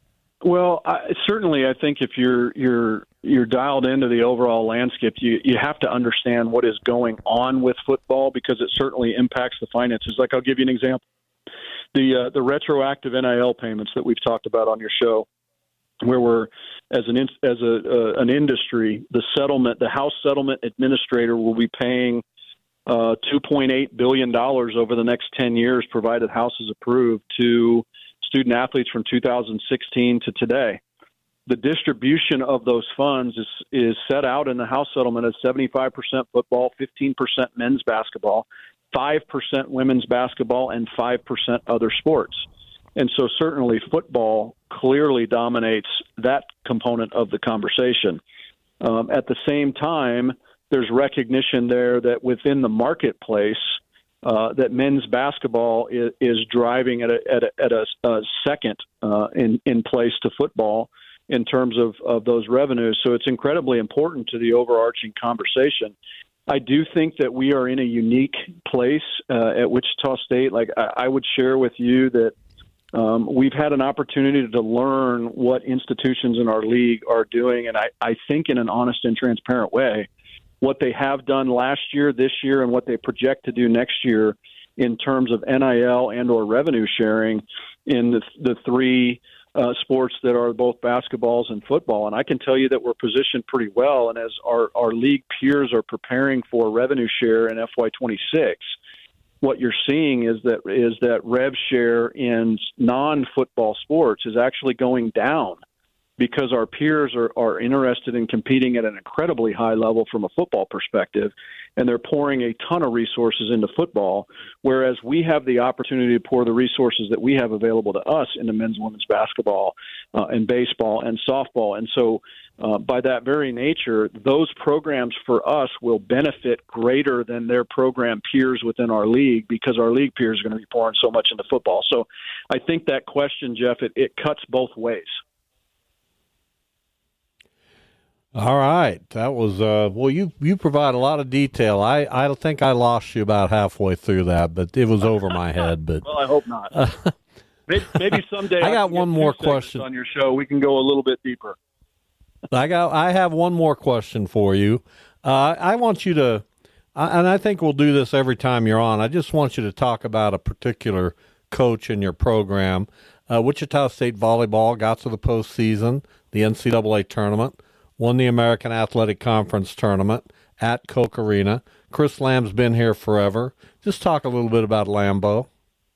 Well, I, certainly, I think if you're you're you're dialed into the overall landscape, you you have to understand what is going on with football, because it certainly impacts the finances. Like, I'll give you an example: the uh, the retroactive N I L payments that we've talked about on your show, where we're as an as a uh, an industry, the settlement, the House Settlement Administrator will be paying uh, two point eight billion dollars over the next ten years, provided House is approved, to student athletes from two thousand sixteen to today. The distribution of those funds is is set out in the House settlement as seventy-five percent football, fifteen percent men's basketball, five percent women's basketball, and five percent other sports. And so certainly football clearly dominates that component of the conversation. Um, at the same time, there's recognition there that within the marketplace, Uh, that men's basketball is, is driving at a, at a, at a, a second uh, in, in place to football in terms of, of those revenues. So it's incredibly important to the overarching conversation. I do think that we are in a unique place uh, at Wichita State. Like I, I would share with you that um, we've had an opportunity to learn what institutions in our league are doing, and I, I think in an honest and transparent way, what they have done last year, this year, and what they project to do next year in terms of N I L and or revenue sharing in the, the three uh, sports that are both basketballs and football. And I can tell you that we're positioned pretty well. And as our, our league peers are preparing for revenue share in F Y twenty-six, what you're seeing is that is that rev share in non-football sports is actually going down because our peers are, are interested in competing at an incredibly high level from a football perspective, and they're pouring a ton of resources into football, whereas we have the opportunity to pour the resources that we have available to us into men's and women's basketball uh, and baseball and softball. And so uh, by that very nature, those programs for us will benefit greater than their program peers within our league because our league peers are going to be pouring so much into football. So I think that question, Jeff, it, it cuts both ways. All right, that was uh, well. You you provide a lot of detail. I, I think I lost you about halfway through that, but it was over my head. But well, I hope not. Uh, maybe, maybe someday. I got I one more question on your show. We can go a little bit deeper. I got. I have one more question for you. Uh, I want you to, and I think we'll do this every time you're on. I just want you to talk about a particular coach in your program. Uh, Wichita State volleyball got to the postseason, the N C double A tournament. Won the American Athletic Conference tournament at Koch Arena. Chris Lamb's been here forever. Just talk a little bit about Lambo.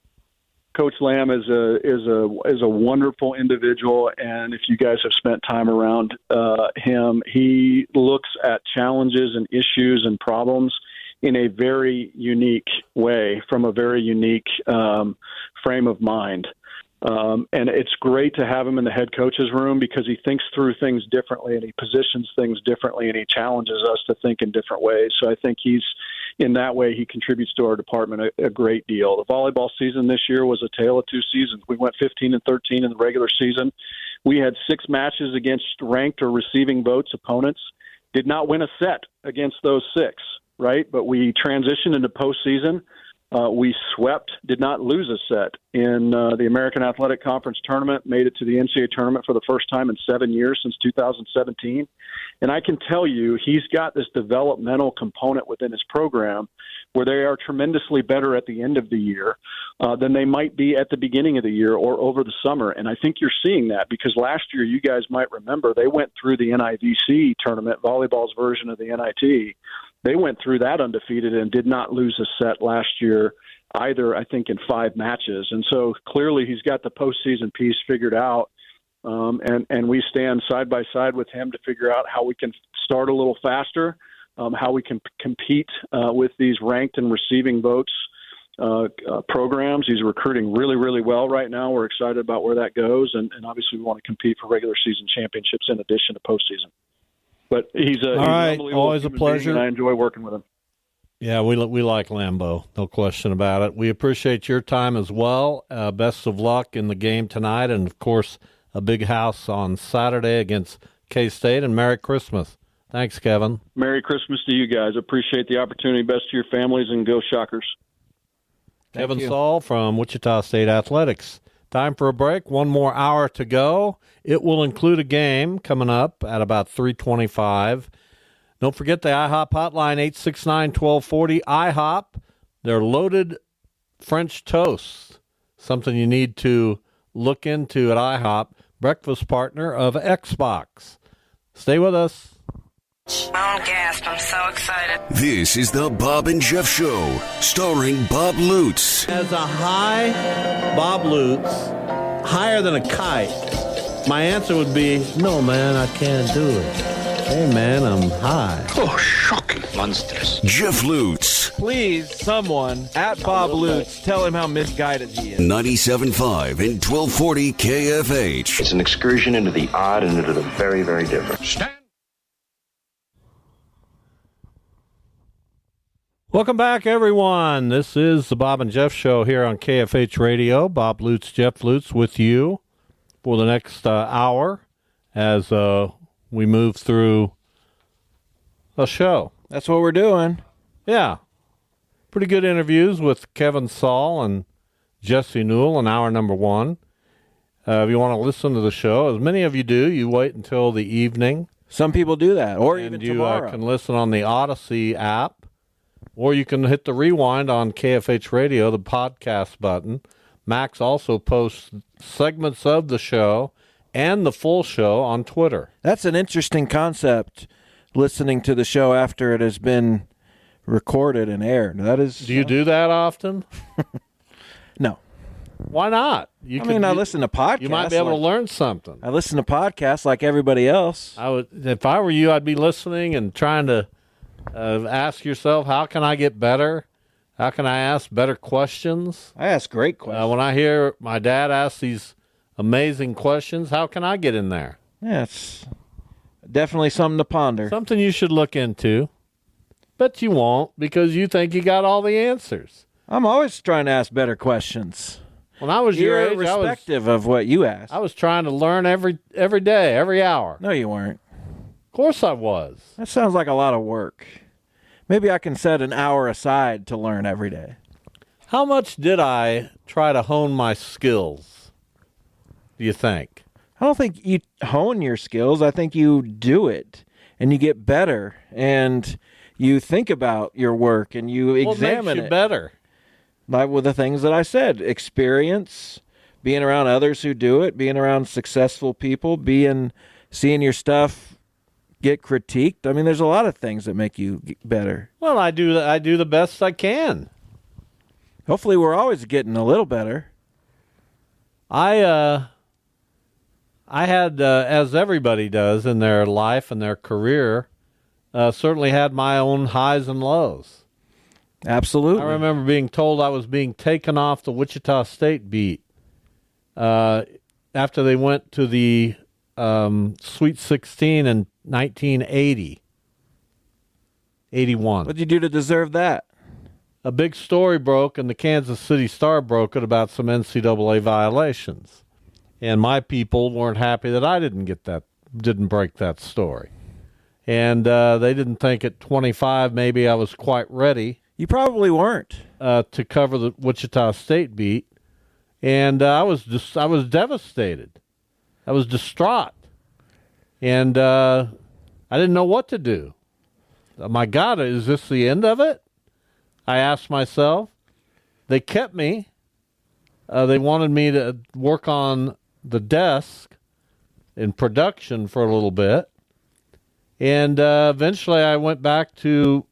Coach Lamb is a is a is a wonderful individual, and if you guys have spent time around uh, him, he looks at challenges and issues and problems in a very unique way, from a very unique um, frame of mind. Um, and it's great to have him in the head coach's room because he thinks through things differently and he positions things differently and he challenges us to think in different ways. So I think he's, in that way, he contributes to our department a, a great deal. The volleyball season this year was a tale of two seasons. We went fifteen and thirteen in the regular season. We had six matches against ranked or receiving votes opponents. Did not win a set against those six, right? But we transitioned into postseason. Uh, we swept, did not lose a set in uh, the American Athletic Conference tournament, made it to the N C double A tournament for the first time in seven years since two thousand seventeen. And I can tell you he's got this developmental component within his program where they are tremendously better at the end of the year uh, than they might be at the beginning of the year or over the summer. And I think you're seeing that because last year, you guys might remember, they went through the N I V C tournament, volleyball's version of the N I T. They went through that undefeated and did not lose a set last year either, I think, in five matches. And so clearly he's got the postseason piece figured out, um, and, and we stand side by side with him to figure out how we can start a little faster, um, how we can p- compete uh, with these ranked and receiving votes uh, uh, programs. He's recruiting really, really well right now. We're excited about where that goes, and, and obviously we want to compete for regular season championships in addition to postseason. But he's a, he's right. an Always a pleasure. And I enjoy working with him. Yeah, we we like Lambo, no question about it. We appreciate your time as well. Uh, best of luck in the game tonight, and of course, a big house on Saturday against K-State. And Merry Christmas. Thanks, Kevin. Merry Christmas to you guys. Appreciate the opportunity. Best to your families, and go Shockers. Thank Kevin you. Saul from Wichita State Athletics. Time for a break. One more hour to go. It will include a game coming up at about three twenty-five. Don't forget the IHOP hotline, eight six nine, one two four zero. IHOP, they're loaded French toast, something you need to look into at IHOP, breakfast partner of Xbox. Stay with us. Oh, gasp. I'm so excited. This is the Bob and Jeff Show, starring Bob Lutz. As a high Bob Lutz, higher than a kite, my answer would be, no, man, I can't do it. Hey, man, I'm high. Oh, shocking. Monstrous. Jeff Lutz. Please, someone, at Bob Lutz, tell him how misguided he is. ninety-seven point five and twelve forty K F H. It's an excursion into the odd and into the very, very different. Stand. Welcome back, everyone. This is the Bob and Jeff Show here on K F H Radio. Bob Lutz, Jeff Lutz with you for the next uh, hour as uh, we move through a show. That's what we're doing. Yeah. Pretty good interviews with Kevin Saul and Jesse Newell in hour number one. Uh, if you want to listen to the show, as many of you do, you wait until the evening. Some people do that, or and even you, tomorrow. Uh, can listen on the Odyssey app. Or you can hit the rewind on K F H Radio, the podcast button. Max also posts segments of the show and the full show on Twitter. That's an interesting concept, listening to the show after it has been recorded and aired. That is. Do you do that often? No. Why not? You I could- mean, I you- listen to podcasts. You might be able like, to learn something. I listen to podcasts like everybody else. I would, if I were you, I'd be listening and trying to uh, ask yourself, how can I get better? How can I ask better questions? I ask great questions. Uh, when I hear my dad ask these amazing questions, how can I get in there? Yeah, it's definitely something to ponder. Something you should look into, but you won't because you think you got all the answers. I'm always trying to ask better questions. When I was your age, I was, Irrespective of what you ask. I was trying to learn every every day, every hour. No, you weren't. Of course I was. That sounds like a lot of work. Maybe I can set an hour aside to learn every day. How much did I try to hone my skills, do you think? I don't think you hone your skills. I think you do it and you get better and you think about your work and you What examine makes you it. better? Like with the things that I said, experience, being around others who do it, being around successful people, being, seeing your stuff get critiqued. I mean, there's a lot of things that make you get better. Well, I do the, I do the best I can. Hopefully we're always getting a little better. I uh I had uh, as everybody does in their life and their career, uh, certainly had my own highs and lows. Absolutely. I remember being told I was being taken off the Wichita State beat uh, after they went to the um, Sweet sixteen in nineteen eighty, eighty-one. What did you do to deserve that? A big story broke, and the Kansas City Star broke it about some N C double A violations. And my people weren't happy that I didn't get that, didn't break that story. And uh, they didn't think at twenty-five maybe I was quite ready. You probably weren't. Uh, to cover the Wichita State beat, and uh, I was just I was devastated. I was distraught, and uh, I didn't know what to do. Uh, my God, is this the end of it? I asked myself. They kept me. Uh, they wanted me to work on the desk in production for a little bit, and uh, eventually I went back to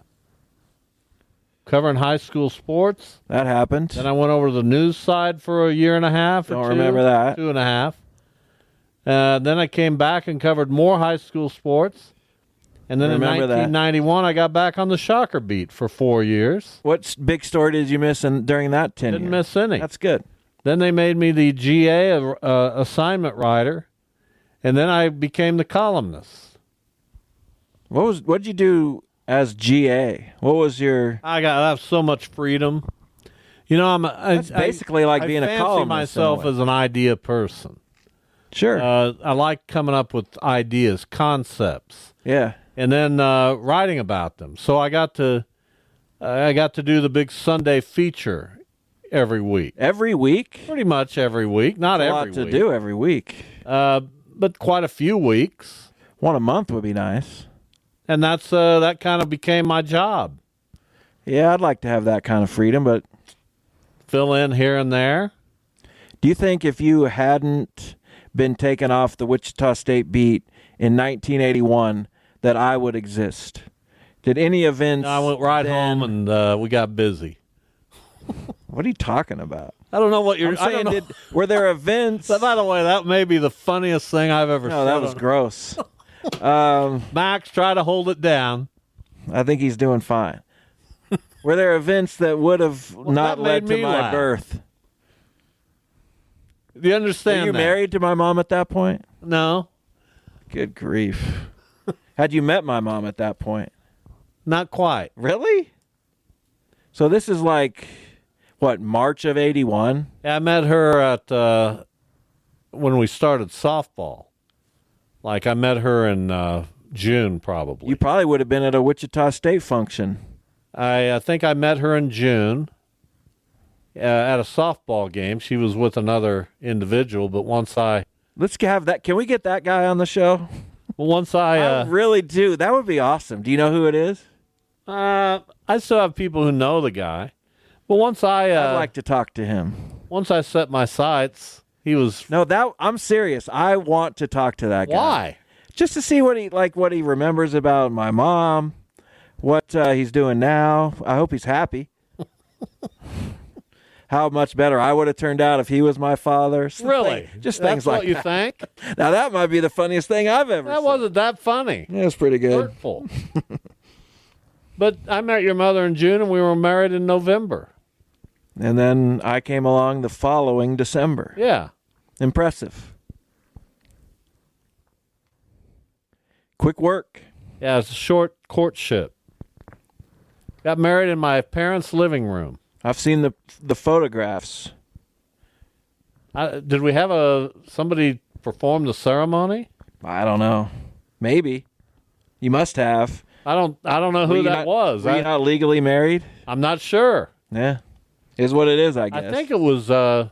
covering high school sports. That happened. Then I went over to the news side for a year and a half. Or Don't two, remember that. Two and a half. Uh, then I came back and covered more high school sports. And then Remember in that. nineteen ninety-one, I got back on the Shocker beat for four years. What s- big story did you miss in, during that tenure? Didn't miss any. That's good. Then they made me the G A uh, assignment writer. And then I became the columnist. What was? What did you do as G A? What was your? I got I have so much freedom. You know, I'm. I, That's basically like I being a fancy columnist in a myself way. as an idea person. Sure. Uh, I like coming up with ideas, concepts, yeah. and then uh, writing about them. So I got to, uh, I got to do the big Sunday feature every week. Every week. Pretty much every week, not A every lot to week, do every week. uh, but quite a few weeks. One a month would be nice. And that's uh, that kind of became my job. Yeah, I'd like to have that kind of freedom, but Fill in here and there. do you think if you hadn't been taken off the Wichita State beat in nineteen eighty-one that I would exist? Did any events... I went right then- home and uh, we got busy. What are you talking about? I don't know what you're I'm I saying, don't know. did, were there events... So, by the way, that may be the funniest thing I've ever No, said. that was on- gross. um, Max, try to hold it down. I think he's doing fine. Were there events that would have not that led made to me my laugh. birth? Do you understand Were you that? married to my mom at that point? No, Good grief. Had you met my mom at that point? not quite. Really? So this is like, what, March of eighty-one? Yeah, I met her at uh, when we started softball. Like I met her in uh, June, probably. You probably would have been at a Wichita State function. I, I think I met her in June uh, at a softball game. She was with another individual, but once I, Let's have that. Can we get that guy on the show? well, once I, I uh, really do. That would be awesome. Do you know who it is? uh, I still have people who know the guy, but once I, uh, I'd like to talk to him. once I set my sights, he was. No, that I'm serious. I want to talk to that guy. Why? Just to see what he like, what he remembers about my mom, what uh, he's doing now. I hope he's happy. How much better I would have turned out if he was my father. Really? Thing, just That's things like what you that. think? Now, that might be the funniest thing I've ever That seen. wasn't that funny. Yeah, it's pretty good. Hurtful. But I met your mother in June, and we were married in November. And then I came along the following December. Yeah. Impressive. Quick work. Yeah, it's a short courtship. Got married in my parents' living room. I've seen the the photographs. I, did we have a somebody perform the ceremony? I don't know. Maybe. You must have. I don't. I don't know Were who you that not- was. Were I, you not legally married? I'm not sure. Yeah. Is what it is, I guess. I think it was. Uh,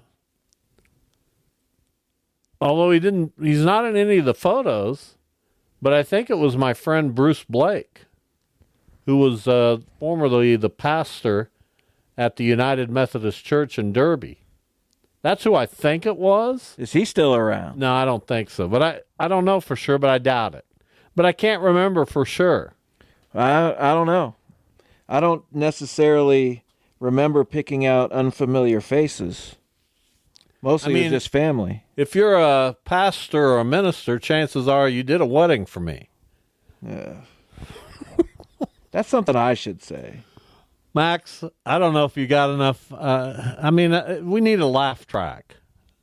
although he didn't, he's not in any of the photos, but I think it was my friend Bruce Blake, who was uh, formerly the pastor at the United Methodist Church in Derby. That's who I think it was. Is he still around? No, I don't think so. But I, I don't know for sure, but I doubt it. But I can't remember for sure. I I don't know. I don't necessarily remember picking out unfamiliar faces. Mostly I mean, it was just family. If you're a pastor or a minister, chances are you did a wedding for me. Yeah. That's something I should say. Max, I don't know if you got enough. Uh, I mean, uh, we need a laugh track.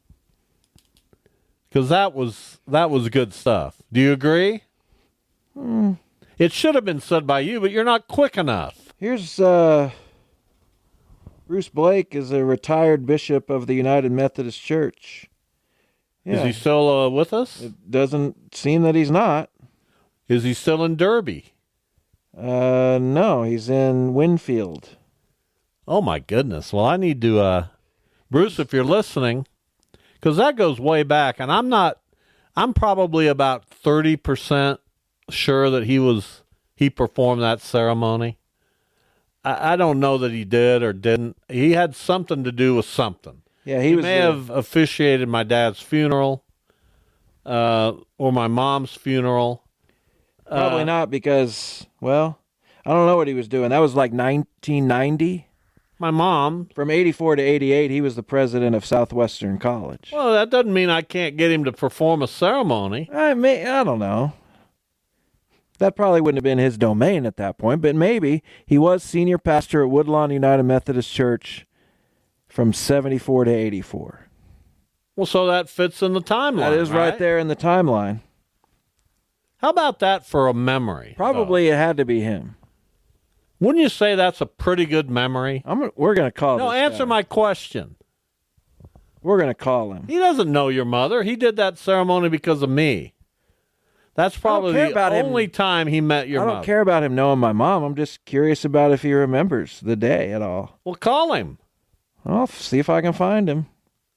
Because that was, that was good stuff. Do you agree? Hmm. It should have been said by you, but you're not quick enough. Here's uh, Bruce Blake is a retired bishop of the United Methodist Church. Yeah. Is he still uh, with us? It doesn't seem that he's not. Is he still in Derby? Uh, no, he's in Winfield. Oh, my goodness. Well, I need to, uh, Bruce, if you're listening, because that goes way back, and I'm not, I'm probably about thirty percent sure that he was, he performed that ceremony. I, I don't know that he did or didn't. He had something to do with something. Yeah, he, He was may the- have officiated my dad's funeral, uh, or my mom's funeral. Probably Uh, not because, well, I don't know what he was doing. That was like nineteen ninety. My mom. From eighty-four to eighty-eight, he was the president of Southwestern College. Well, that doesn't mean I can't get him to perform a ceremony. I may, I don't know. That probably wouldn't have been his domain at that point, but maybe he was senior pastor at Woodlawn United Methodist Church from seventy-four to eighty-four. Well, so that fits in the timeline. That is right, there in the timeline. How about that for a memory? Probably it had to be him. Wouldn't you say that's a pretty good memory? I'm, we're going to call No, this answer guy. my question. We're going to call him. He doesn't know your mother. He did that ceremony because of me. That's probably care the about him. only time he met your I don't mother. care about him knowing my mom. I'm just curious about if he remembers the day at all. Well, call him. I'll see if I can find him.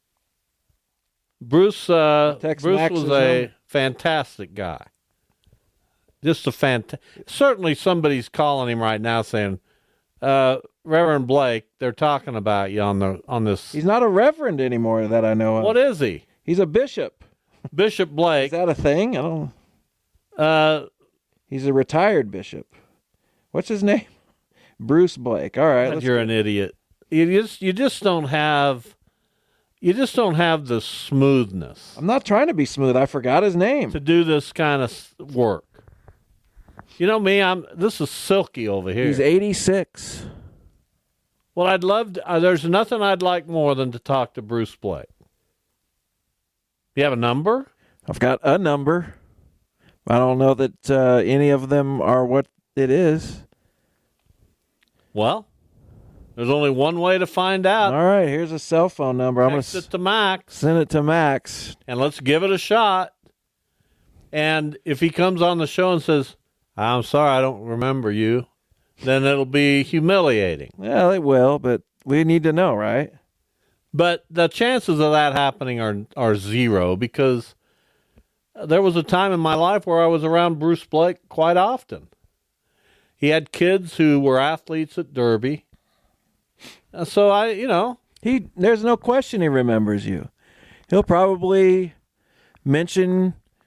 Bruce, uh, Text Bruce Max was his a number. fantastic guy. Just a fant. Certainly somebody's calling him right now saying, uh, Reverend Blake, they're talking about you on the on this. He's not a reverend anymore that I know of. What is he? He's a bishop. Bishop Is Blake. that a thing? I don't. Uh, He's a retired bishop. What's his name? Bruce Blake. All right. God, let's you're go. an idiot. You just you just don't have you just don't have the smoothness I'm not trying to be smooth. I forgot his name. to do this kind of s- work. You know me, I'm this is silky over here. He's eighty-six. Well, I'd love to, uh, there's nothing I'd like more than to talk to Bruce Blake. You have a number? I've got a number. I don't know that uh, any of them are what it is. Well, there's only one way to find out. All right, here's a cell phone number. I'm going Text to it to Max, send it to Max. and let's give it a shot. And if he comes on the show and says, I'm sorry, I don't remember you, then it'll be humiliating. Well, it will, but we need to know, right? But the chances of that happening are are zero because there was a time in my life where I was around Bruce Blake quite often. He had kids who were athletes at Derby. And so I, you know. He there's no question he remembers you. He'll probably mention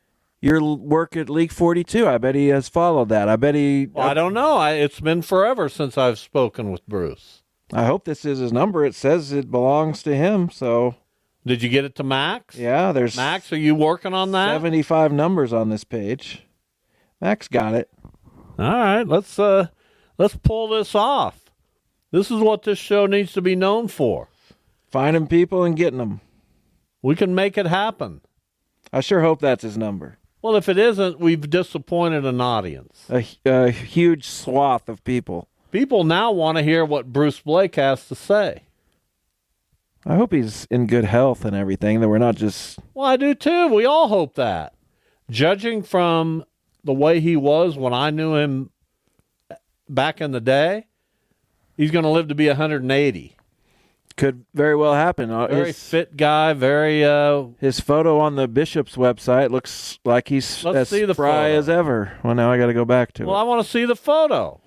your work at League forty-two. I bet he has followed that. I bet he. Well, I don't know. I, it's been forever since I've spoken with Bruce. I hope this is his number. It says it belongs to him. So, did you get it to Max? Yeah, there's Max. Are you working on that? seventy-five numbers on this page. Max got it. All right, let's uh, let's pull this off. This is what this show needs to be known for: finding people and getting them. We can make it happen. I sure hope that's his number. Well, if it isn't, we've disappointed an audience. A, a huge swath of people. People now want to hear what Bruce Blake has to say. I hope he's in good health and everything, that we're not just... Well, I do too. We all hope that. Judging from the way he was when I knew him back in the day, he's going to live to be one hundred eighty. Could very well happen. Very his, fit guy, very... Uh, his photo on the Bishop's website looks like he's Let's as see the spry photo. as ever. Well, now I got to go back to well, it. I want to see the photo.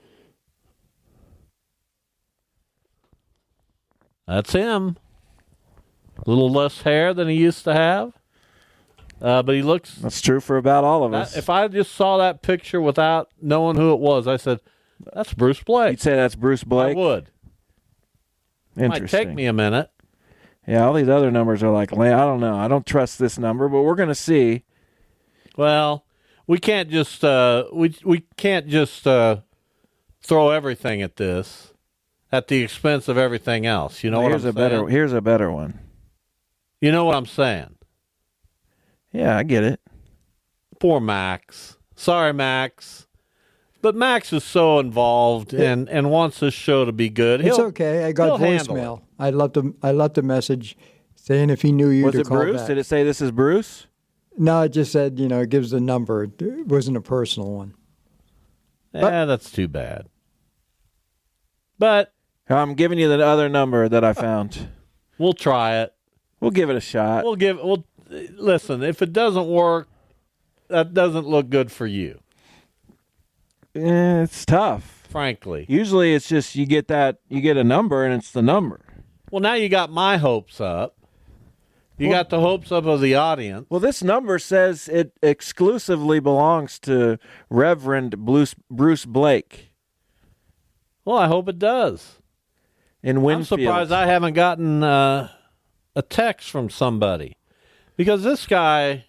That's him. A little less hair than he used to have. Uh, but he looks... That's true for about all of us. That, if I just saw that picture without knowing who it was, I said, that's Bruce Blake. You'd say that's Bruce Blake? I would. Interesting. Might take me a minute. Yeah, all these other numbers are like, I don't know. I don't trust this number, but we're going to see. Well, we can't just uh, we we can't just uh, throw everything at this at the expense of everything else. You know well, what here's I'm a better saying? here's a better one. You know what I'm saying? Yeah, I get it. Poor Max. Sorry, Max. But Max is so involved and, and wants this show to be good. It's He'll, okay. I got voicemail. I left a I left a message saying if he knew you Was to it call Bruce? back. Did it say this is Bruce? No, it just said, you know, it gives the number. It wasn't a personal one. Yeah, that's too bad. But I'm giving you the other number that I found. We'll try it. We'll give it a shot. We'll give. We'll listen. If it doesn't work, that doesn't look good for you. Eh, it's tough, frankly. Usually, it's just you get that you get a number and it's the number. Well, now you got my hopes up. You well, got the hopes up of the audience. Well, this number says it exclusively belongs to Reverend Bruce, Bruce Blake. Well, I hope it does. In Winfield. I'm surprised I haven't gotten uh, a text from somebody, because this guy,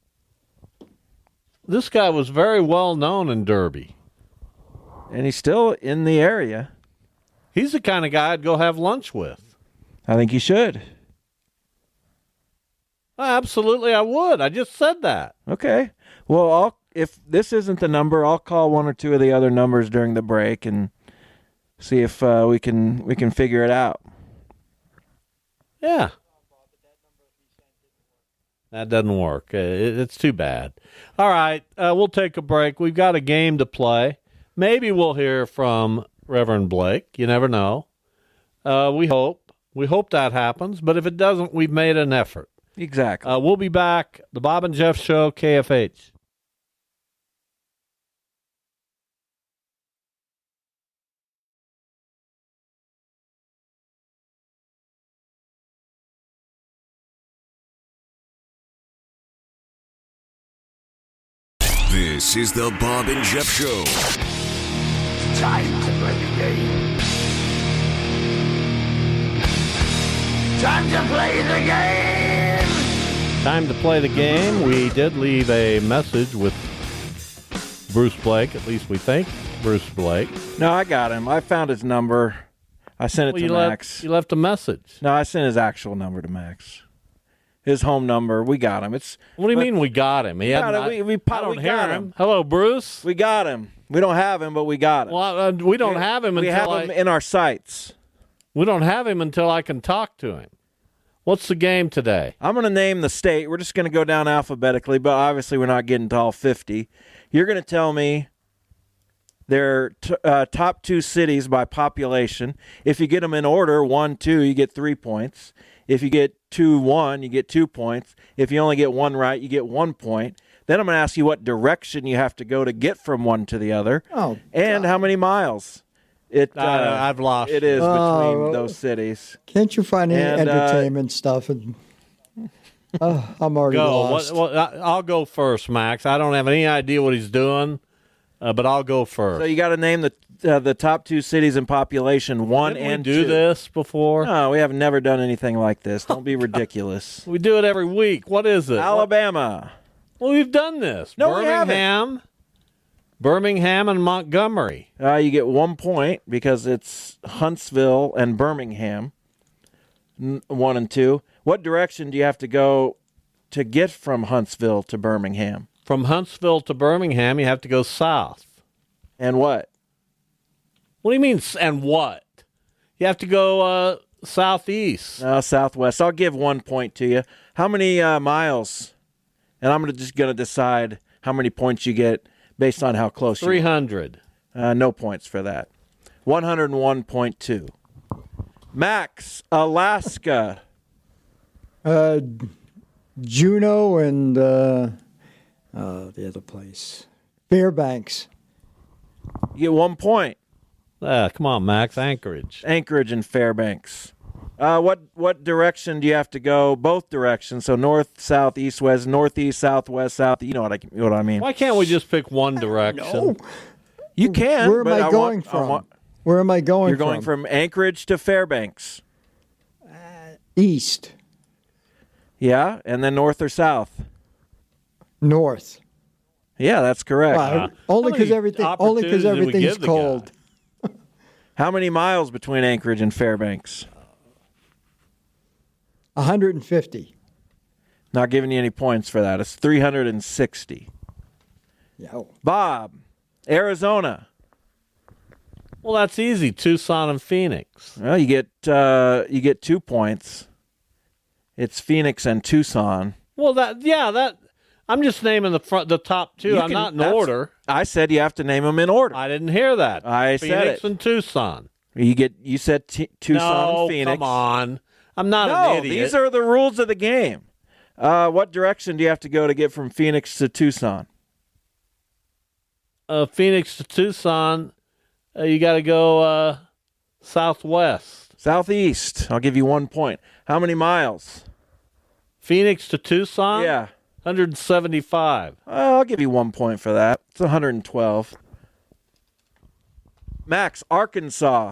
this guy was very well known in Derby. And he's still in the area. He's the kind of guy I'd go have lunch with. I think you should. Absolutely, I would. I just said that. Okay. Well, I'll, if this isn't the number, I'll call one or two of the other numbers during the break and see if uh, we can we can figure it out. Yeah. That doesn't work. Uh, it, it's too bad. All right, uh, we'll take a break. We've got a game to play. Maybe we'll hear from Reverend Blake. You never know. Uh, we hope. We hope that happens. But if it doesn't, we've made an effort. Exactly. Uh, we'll be back. The Bob and Jeff Show, K F H. This is the Bob and Jeff Show. Time to play the game. Time to play the game. Time to play the game. We did leave a message with Bruce Blake. At least we think Bruce Blake. No, I got him. I found his number. I sent it well, to you Max. Left, you left a message. No, I sent his actual number to Max. His home number. We got him. It's. What do you mean we got him? He we, had got not, him. we, we, I don't we hear got him. him. Hello, Bruce. We got him. We don't have him, but we got him. Well, uh, we don't we, have him we until have him I, in our sights. We don't have him until I can talk to him. What's the game today? I'm going to name the state. We're just going to go down alphabetically, but obviously we're not getting to all fifty. You're going to tell me their t- uh, top two cities by population. If you get them in order, one, two, you get three points. If you get two, one, you get two points. If you only get one right, you get one point. Then I'm going to ask you what direction you have to go to get from one to the other. Oh, and God. how many miles. It uh, uh, I've lost. It is oh, between those cities. Can't you find any and, entertainment uh, stuff? And... Oh, I'm already Go. lost. What, what, I- I'll go first, Max. I don't have any idea what he's doing, uh, but I'll go first. So you got to name the uh, the top two cities in population, one Didn't and we do two. this before? No, we have never done anything like this. Don't be ridiculous. We do it every week. What is it? Alabama. Well, we've done this. No, we haven't. Birmingham, Birmingham, and Montgomery. Uh, you get one point because it's Huntsville and Birmingham, n- one and two. What direction do you have to go to get from Huntsville to Birmingham? From Huntsville to Birmingham, you have to go south. And what? What do you mean, s- and what? You have to go uh, southeast. Uh, southwest. I'll give one point to you. How many uh, miles? And I'm gonna just going to decide how many points you get based on how close you are. three hundred. Uh, no points for that. one oh one point two. Max, Alaska. Uh, Juneau and uh, uh, the other place, Fairbanks. You get one point. Ah, come on, Max. Anchorage. Anchorage and Fairbanks. Uh, what what direction do you have to go? Both directions. So north, south, east, west, northeast, southwest, south. You know what I you know what I mean. Why can't we just pick one direction? No. You can. Where am but I I going want, I from? want- Where am I going you're from? going from Anchorage to Fairbanks. East, Yeah, and then north or south. north. Yeah, that's correct. Well, only how because many everything, only because opportunities do we everything's give the cold. How many miles between Anchorage and Fairbanks? one hundred fifty. Not giving you any points for that. It's three hundred sixty. Yeah. Bob, Arizona. Well, that's easy. Tucson and Phoenix. Well, you get uh, you get two points. It's Phoenix and Tucson. Well, that yeah, that I'm just naming the front, the top two. You I'm can- not in that's- order. I said you have to name them in order. I didn't hear that. I said Phoenix it. and Tucson. You get you said t- Tucson no, and Phoenix. come on. I'm not No, an idiot. these are the rules of the game. Uh, what direction do you have to go to get from Phoenix to Tucson? uh, Phoenix to Tucson. Uh, you got to go uh, southwest. Southeast. I'll give you one point. How many miles? Phoenix to Tucson. Yeah. one hundred seventy-five. Uh, I'll give you one point for that. It's one hundred twelve. Max, Arkansas.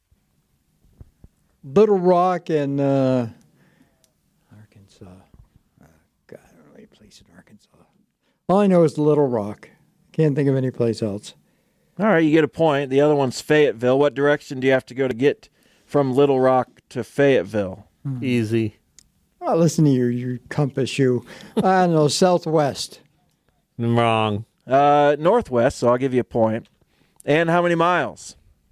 Little Rock and uh, Arkansas. Oh, God, I don't know any place in Arkansas. All I know is Little Rock. Can't think of any place else. All right, you get a point. The other one's Fayetteville. What direction do you have to go to get from Little Rock to Fayetteville? Easy. Oh, listen to your, your compass, you. I don't know, southwest. Wrong. Uh, northwest, so I'll give you a point. And how many miles?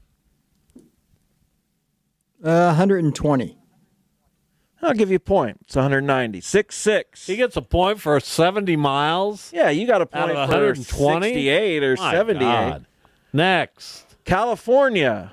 Uh, one hundred twenty. I'll give you a point. It's one hundred ninety. six six. He gets a point for seventy miles. Yeah, you got a Out point of for one hundred twenty? sixty-eight or My seventy-eight. God. Next, California.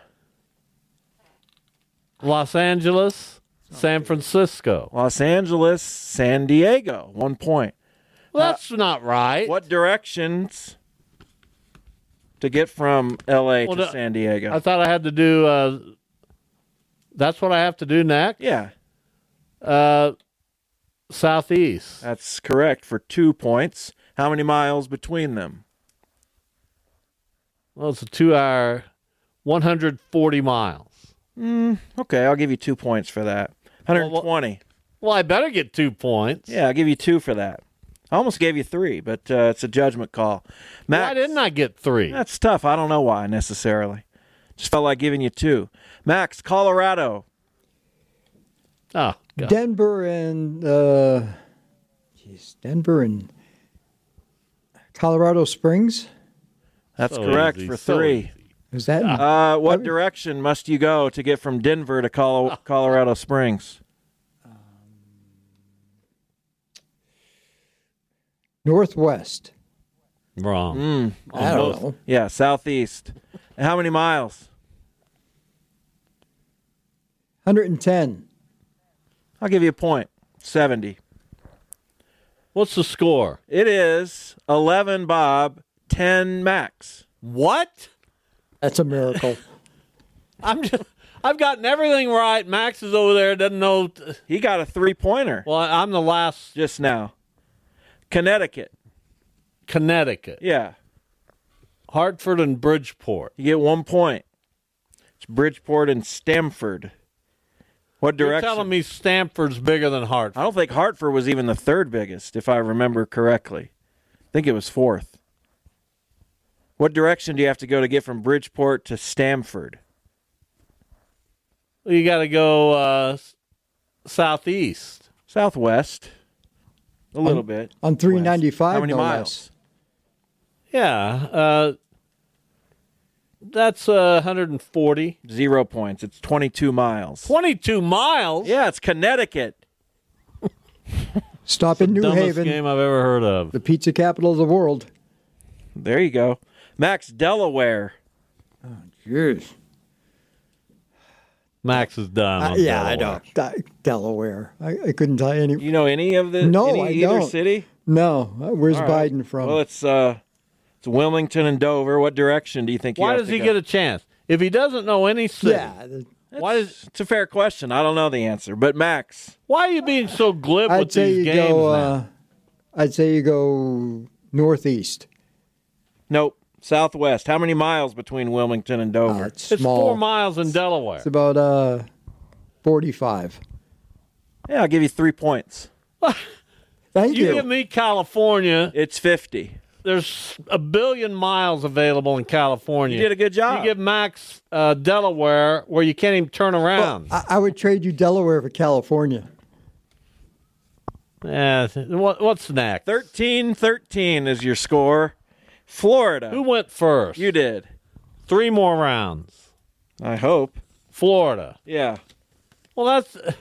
Los Angeles, San Francisco. Los Angeles, San Diego. One point. Well, that's not right. What directions to get from L A Well, to the- San Diego? I thought I had to do. Uh, that's what I have to do next. yeah, Uh, southeast. that's correct for two points. How many miles between them? Well, it's a two-hour, one hundred forty miles. Okay, I'll give you two points for that. one hundred twenty. Well, I better get two points. Yeah, I'll give you two for that. I almost gave you three, but uh, it's a judgment call. Max, Why didn't I get three? That's tough. I don't know why necessarily. Just felt like giving you two. Max, Colorado. Oh, God. Denver and, uh, geez, Denver and Colorado Springs? That's So correct easy, for so three. easy. Is that? Uh, what direction must you go to get from Denver to Colo- Colorado Springs? Northwest. Wrong. Mm, I don't know. Yeah, southeast. And how many miles? one hundred ten. I'll give you a point. seventy. What's the score? It is eleven Bob, ten Max. What? That's a miracle. I'm just. I've gotten everything right. Max is over there, doesn't know. T- He got a three-pointer well, I'm the last. just now. Connecticut. Connecticut. Yeah. Hartford and Bridgeport. You get one point. It's Bridgeport and Stamford. What direction? You're telling me Stamford's bigger than Hartford? I don't think Hartford was even the third biggest, if I remember correctly. I think it was fourth. What direction do you have to go to get from Bridgeport to Stamford? You got to go uh, southeast. Southwest. A little on, bit. On three ninety-five, How many no miles? less. Yeah. Uh, that's uh, one hundred forty. Zero points. It's twenty-two miles. twenty-two miles? Yeah, it's Connecticut. Stop in New Dumbest Haven, game I've ever heard of. the pizza capital of the world. There you go. Max, Delaware. Jeez. Max is done. Uh, on yeah, I Delaware. know. De- Delaware. I, I couldn't tell you any. You know any of the No, any, I either don't. city? No. Uh, Where's All right. Biden from? Well, it's uh, it's Wilmington and Dover. What direction do you think? You Why have does to he go? get a chance? If he doesn't know any city, yeah. the- why is It's a fair question. I don't know the answer, but Max, why are you being so glib I'd with say these you games go. now? Uh, I'd say you go northeast. nope. Southwest. How many miles between Wilmington and Dover? Uh, it's It's small. four miles in Delaware. It's about uh, forty-five. yeah, I'll give you three points. Thank You you. give me California. It's fifty. There's a billion miles available in California. You did a good job. You give Max uh, Delaware, where you can't even turn around. I, I would trade you Delaware for California. Yeah, what, what's next? thirteen thirteen is your score. Florida. Who went first? You did. Three more rounds. I hope. Florida. Yeah. Well, that's uh,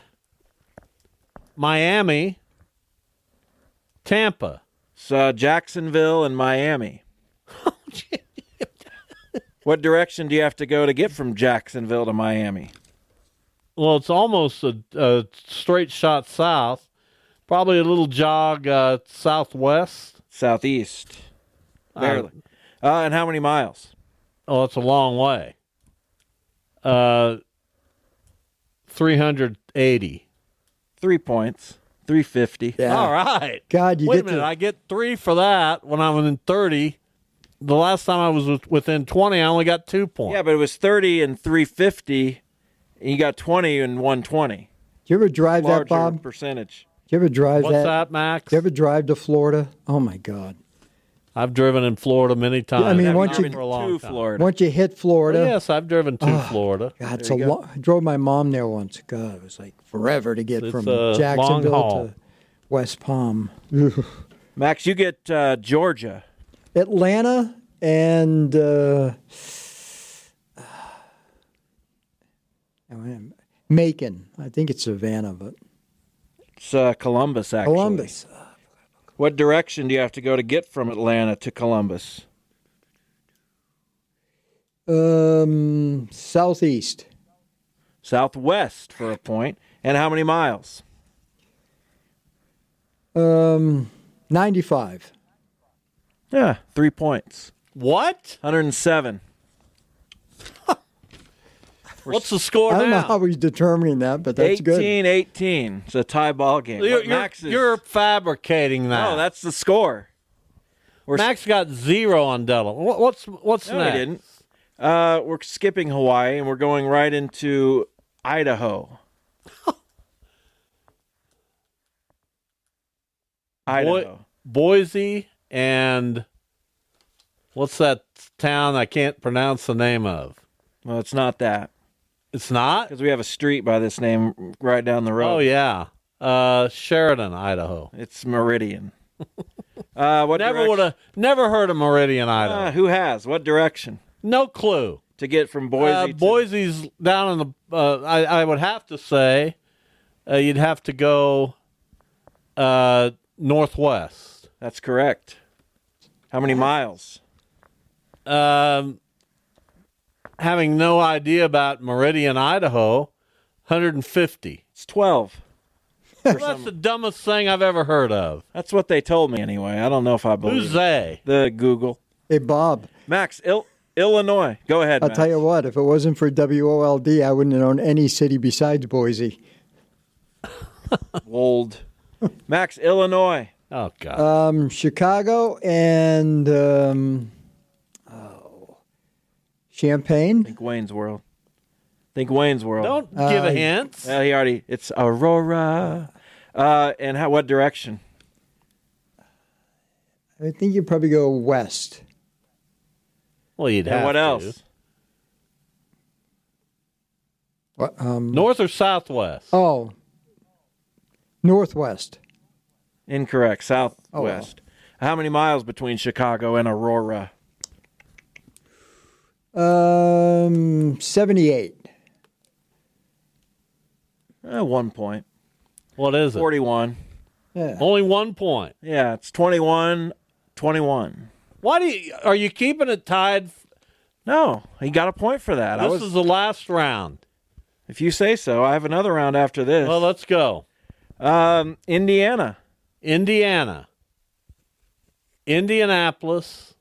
Miami, Tampa. It's uh, Jacksonville and Miami. What direction do you have to go to get from Jacksonville to Miami? Well, it's almost a, a straight shot south. Probably a little jog uh, southwest. Southeast. Barely. Uh, and how many miles? Oh, it's a long way. Uh, three hundred eighty. Three points. three fifty. Yeah. All right. God, you Wait get a minute. to- I get three for that when I was in thirty. The last time I was with- within twenty, I only got two points. Yeah, but it was thirty and three fifty, and you got twenty and one twenty. Do you ever drive Larger that, Bob? percentage. Do you ever drive What's that? that, Max? Do you ever drive to Florida? Oh my God! I've driven in Florida many times. I mean, I've once driven you- for a long To time. Florida. Once you hit Florida, Well, yes, I've driven to Oh, Florida. God, it's There a you go. long. I drove my mom there once. God, it was like forever to get It's from a long Jacksonville haul. to West Palm. Max, you get uh, Georgia. Atlanta and uh, Macon. I think it's Savannah, but It's uh, Columbus, actually. Columbus. What direction do you have to go to get from Atlanta to Columbus? Um, southeast. Southwest for a point. And how many miles? Um, ninety-five. Yeah, three points. What? one hundred seven. What's the score I don't now? know how he's determining that, but that's good. eighteen eighteen. It's a tie ball game. You're, What you're, Max is, you're fabricating that. No, that's the score. We're Max got zero on Delaware. What, what's what's No, next? we didn't. Uh, we're skipping Hawaii and we're going right into Idaho. Idaho. Boi- Boise and what's that town I can't pronounce the name of? Well, it's not that. It's not? Because we have a street by this name right down the road. Oh, yeah. Uh, Sheridan, Idaho. It's Meridian. uh, what Never direction- would have, never heard of Meridian, Idaho. Uh, who has? What direction? No clue. To get from Boise Uh, to... Boise's down in the, uh, I, I would have to say, uh, you'd have to go uh, northwest. That's correct. How many miles? Um, having no idea about Meridian, Idaho, one hundred fifty. It's twelve. Well, that's the dumbest thing I've ever heard of. That's what they told me anyway. I don't know if I believe Who's it. they? The Google. Hey, Bob. Max, Il- Illinois. Go ahead, I'll Max. tell you what, if it wasn't for W O L D, I wouldn't have known any city besides Boise. Old. Max, Illinois. Oh, God. Um, Chicago and um, oh, Champaign. Think Wayne's World. Think Wayne's World. Don't Uh, give a hint. Well, he already. It's Aurora. Uh, and how? What direction? I think you'd probably go west. Well, you'd And have what to. else? What, um, North or southwest? Oh, northwest. Incorrect. Southwest. Oh, well. How many miles between Chicago and Aurora? Um, seventy-eight. Uh, one point. What is it? Forty-one. Yeah. Only one point. Yeah, it's twenty-one. Twenty-one. Why do you, are you keeping it tied? No, he got a point for that. I This was, is the last round. if you say so. I have another round after this. Well, let's go. Um, Indiana. Indiana. Indianapolis.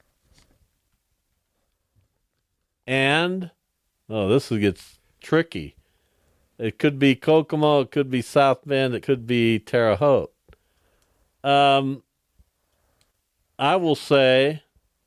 And, oh, this gets tricky. It could be Kokomo. It could be South Bend. It could be Terre Haute. Um, I will say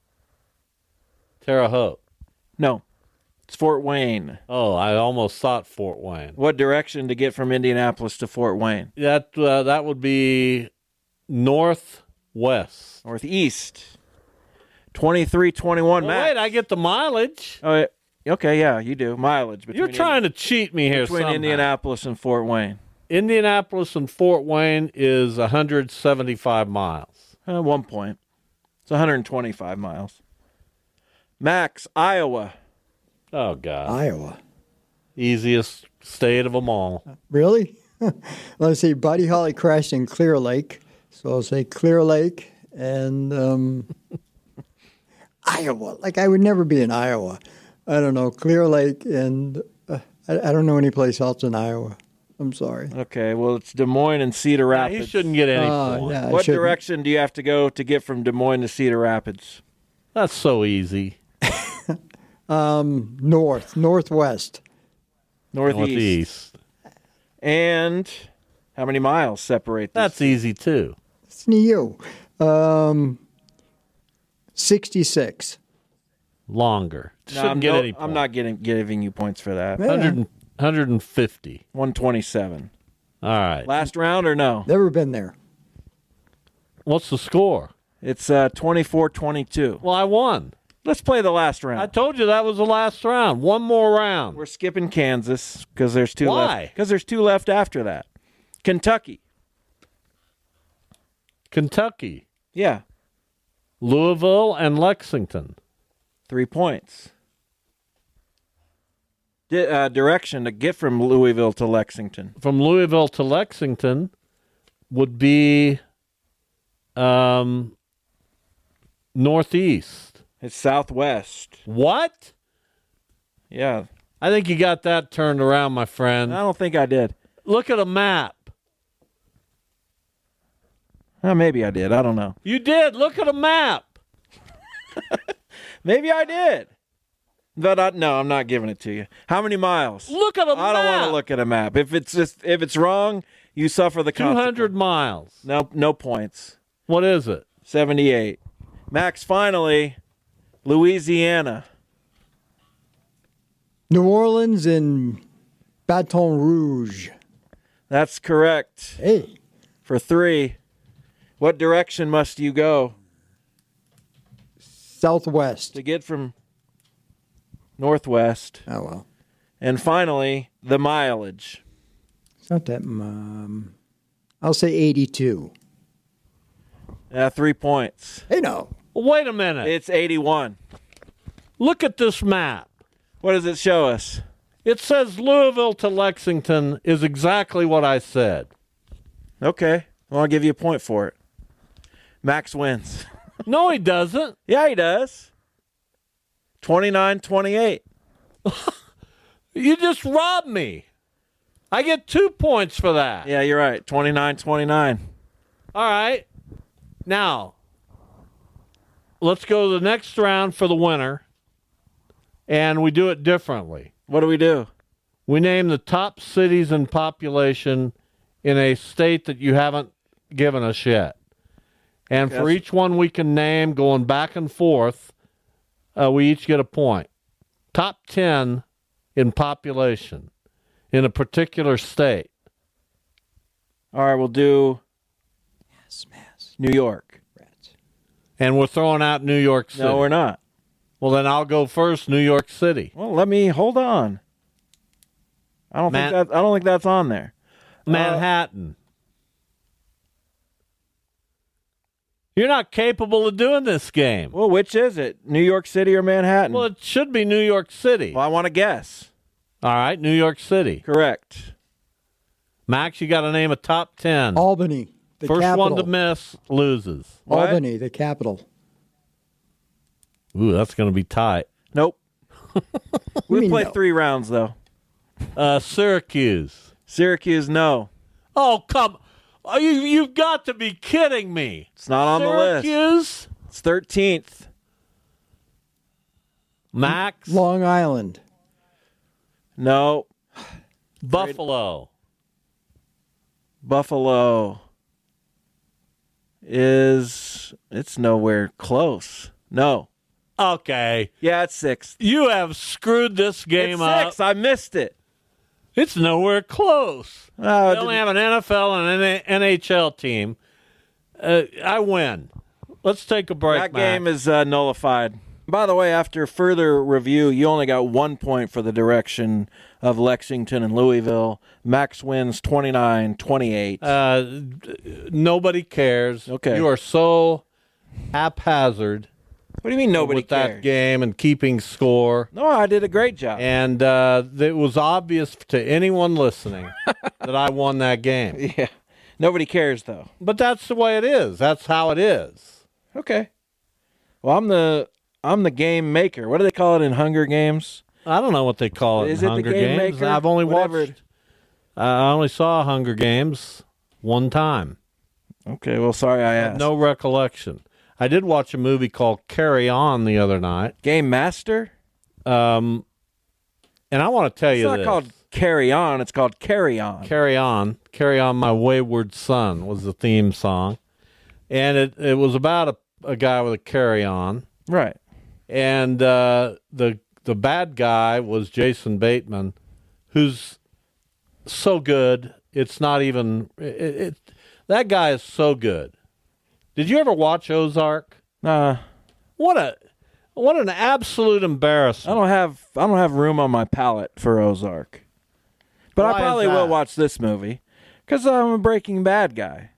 Terre Haute. No, it's Fort Wayne. Oh, I almost thought Fort Wayne. What direction to get from Indianapolis to Fort Wayne? That uh, that would be northwest. Northeast. twenty-three twenty-one. Well, Max. wait, I get the mileage. Oh, yeah. Okay, yeah, you do. Mileage. Between You're trying to cheat me here Between somehow. Indianapolis and Fort Wayne. Indianapolis and Fort Wayne is one hundred seventy-five miles. Uh, one point. It's one hundred twenty-five miles. Max, Iowa. Oh, God. Iowa. Easiest state of them all. Really? Let's see. Buddy Holly crashed in Clear Lake, so I'll say Clear Lake and um, Iowa. Like I would never be in Iowa. I don't know. Clear Lake and uh, I, I don't know any place else in Iowa. I'm sorry. Okay, well, it's Des Moines and Cedar Yeah, Rapids. you shouldn't get any Uh, points. yeah, I What shouldn't. direction do you have to go to get from Des Moines to Cedar Rapids? That's so easy. Um, north, northwest. Northeast. Northeast. And how many miles separate this? That's easy, too. It's near you. Um, sixty-six. Longer. No, Shouldn't I'm, get no- any points. I'm not getting giving you points for that. Yeah. one hundred, one hundred fifty. one twenty-seven. All right. Last round or no? Never been there. What's the score? It's uh, twenty-four twenty-two. Well, I won. Let's play the last round. I told you that was the last round. One more round. We're skipping Kansas because there's two Why? left. Because there's two left after that. Kentucky. Kentucky, Yeah, Louisville, and Lexington. three points. Di- uh, direction to get from Louisville to Lexington. From Louisville to Lexington would be um, northeast. It's southwest. What? Yeah, I think you got that turned around, my friend. I don't think I did. Look at a map. Uh, maybe I did. I don't know. You did. Look at a map. Maybe I did. But I, no, I'm not giving it to you. How many miles? Look at a I map. don't want to look at a map. If it's just if it's wrong, you suffer the two consequence. hundred miles. No, no points. What is it? seventy-eight. Max, finally, Louisiana. New Orleans and Baton Rouge. That's correct. Hey. For three. What direction must you go Southwest. to get from northwest? Oh, well. And finally, the mileage. It's not that. Um, I'll say eighty-two. Uh, three points. Hey, no. Well, wait a minute. It's eighty-one. Look at this map. What does it show us? It says Louisville to Lexington is exactly what I said. Okay. Well, I'll give you a point for it. Max wins. No, he doesn't. Yeah, he does. twenty-nine twenty-eight. You just robbed me. I get two points for that. Yeah, you're right. twenty-nine twenty-nine. All right. Now, let's go to the next round for the winner. And we do it differently. What do we do? We name the top cities and population in a state that you haven't given us yet. And Okay. for each one we can name, going back and forth, uh, we each get a point. Top ten in population in a particular state. All right, we'll do Yes, mass. New York. Rats. And we're throwing out New York City. No, we're not. Well, then I'll go first, New York City. Well, let me hold on. I don't Man- think that I don't think that's on there. Manhattan. You're not capable of doing this game. Well, which is it? New York City or Manhattan? Well, it should be New York City. Well, I want to guess. All right, New York City. Correct. Max, you got to name a top ten. Albany, the First capital. one to miss loses. What? Albany, the capital. Ooh, that's going to be tight. Nope. We mean played no? three rounds though. Uh, Syracuse. Syracuse, no. Oh, come. Oh, you, you've got to be kidding me. It's not on the list. Syracuse? It's thirteenth. Max? Long Island. No. Buffalo. Buffalo is it's nowhere close. No. Okay. Yeah, it's sixth. You have screwed this game It's up. sixth. I missed it. It's nowhere close. Oh, They only have an N F L and an N H L team. Uh, I win. Let's take a break, that Max. game is uh, nullified. By the way, after further review, you only got one point for the direction of Lexington and Louisville. Max wins twenty-nine twenty-eight. Uh, d- nobody cares. Okay. You are so haphazard What do you mean nobody with that cares? game and keeping score. No, I did a great job. And uh, it was obvious to anyone listening that I won that game. Yeah. Nobody cares, though. But that's the way it is. That's how it is. Okay. Well, I'm the I'm the game maker. What do they call it in Hunger Games? I don't know what they call it Is in it the Hunger game Games. maker? I've only Whatever watched. it- I only saw Hunger Games one time. Okay, well, sorry I asked. No recollection. I did watch a movie called Carry On the other night. Game Master? Um, and I want to tell It's you not this. called Carry On. It's called Carry On. Carry On. Carry On, My Wayward Son was the theme song. And it, it was about a, a guy with a carry-on. Right. And uh, the the bad guy was Jason Bateman, who's so good. It's not even it, it. That guy is so good. Did you ever watch Ozark? Uh, What a what an absolute I embarrassment. don't have I don't have room on my palate for Ozark. But Why I is probably will that? watch this movie because I'm a Breaking Bad guy.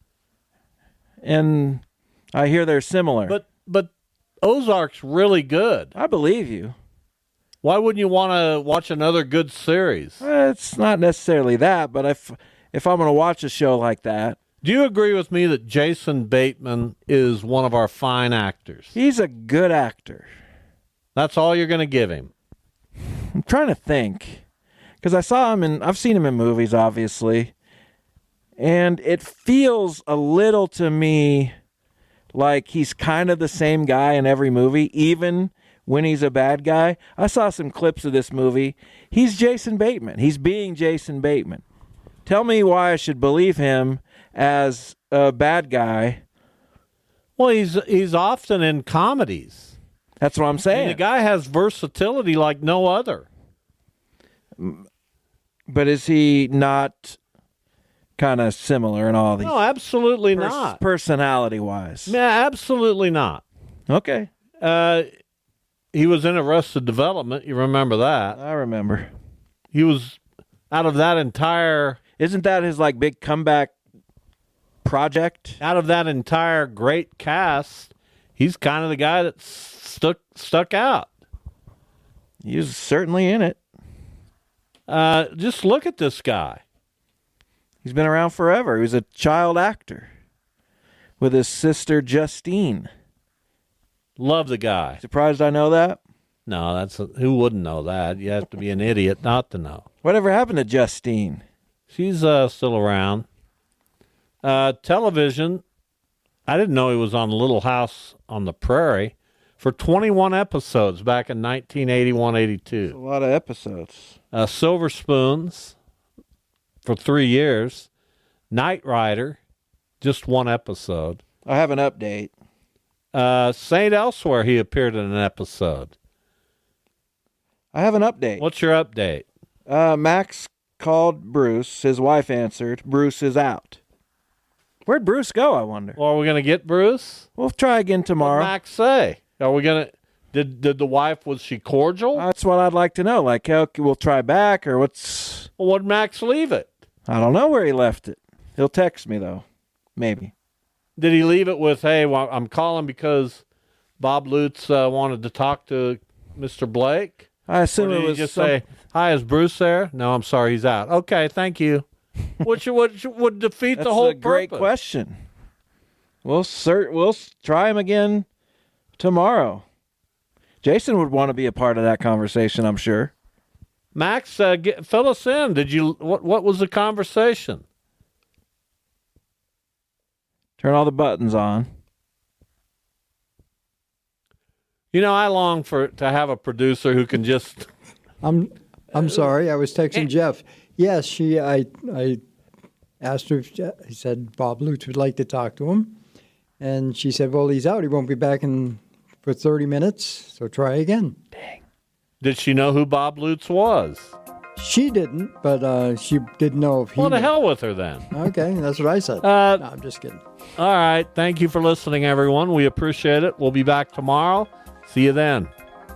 And I hear they're similar. But but Ozark's really good. I believe you. Why wouldn't you want to watch another good series? Eh, It's not necessarily that, but if if I'm going to watch a show like that, Do you agree with me that Jason Bateman is one of our fine actors? he's a good actor. That's all you're going to give him. I'm trying to think because I saw him in I've seen him in movies, obviously, and it feels a little to me like he's kind of the same guy in every movie, even when he's a bad guy. I saw some clips of this movie. He's Jason Bateman. He's being Jason Bateman. Tell me why I should believe him as a bad guy. Well, he's he's often in comedies. That's what I'm And saying. the guy has versatility like no other. But is he not kind of similar in all these? No, absolutely pers- not. Personality-wise. Yeah, absolutely not. Okay. Uh, he was in Arrested Development. You remember that? I remember. He was out of that entire Isn't that his like big comeback project? out of that entire great cast. He's kind of the guy that stuck stuck out. He was certainly in it. Uh, just look at this guy. He's been around forever. He was a child actor with his sister Justine. Love the guy. Surprised I know that? No, that's who wouldn't know that. You have to be an idiot not to know. Whatever happened to Justine? She's uh, still around. Uh, television. I didn't know he was on Little House on the Prairie, for twenty-one episodes back in nineteen eighty-one eighty-two. A lot of episodes. Uh, Silver Spoons for three years. Knight Rider, just one episode. I have an update. Uh, Saint Elsewhere, he appeared in an episode. I have an update. What's your update? Uh, Max called Bruce. His wife answered. Bruce is out. Where'd Bruce go, I wonder? Well, are we going to get Bruce? We'll try again tomorrow. What did Max say? Are we going to... Did did the wife, was she cordial? That's what I'd like to know. Like, how we'll try back, or what's... Well, what did Max leave it? I don't know where he left it. He'll text me, though. Maybe. Did he leave it with, hey, well, I'm calling because Bob Lutz uh, wanted to talk to Mister Blake? I assume or did it was he just some... say, hi, is Bruce there? No, I'm sorry, he's out. Okay, thank you. Which would, would defeat That's the whole a great purpose. question. We'll cert, we'll try him again tomorrow. Jason would want to be a part of that conversation, I'm sure. Max, uh, get, fill us in. Did you? What? What was the conversation? Turn all the buttons on. You know, I long for to have a producer who can just. I'm I'm sorry. I was texting Jeff. Yes, she. I I asked her. If Je- he said Bob Lutz would like to talk to him, and she said, "Well, he's out. He won't be back in for thirty minutes. So try again." Dang. Did she know who Bob Lutz was? She didn't, but uh, she didn't know if he. Well, to knew. hell with her then. Okay, that's what I said. Uh, no, I'm just kidding. All right. Thank you for listening, everyone. We appreciate it. We'll be back tomorrow. See you then.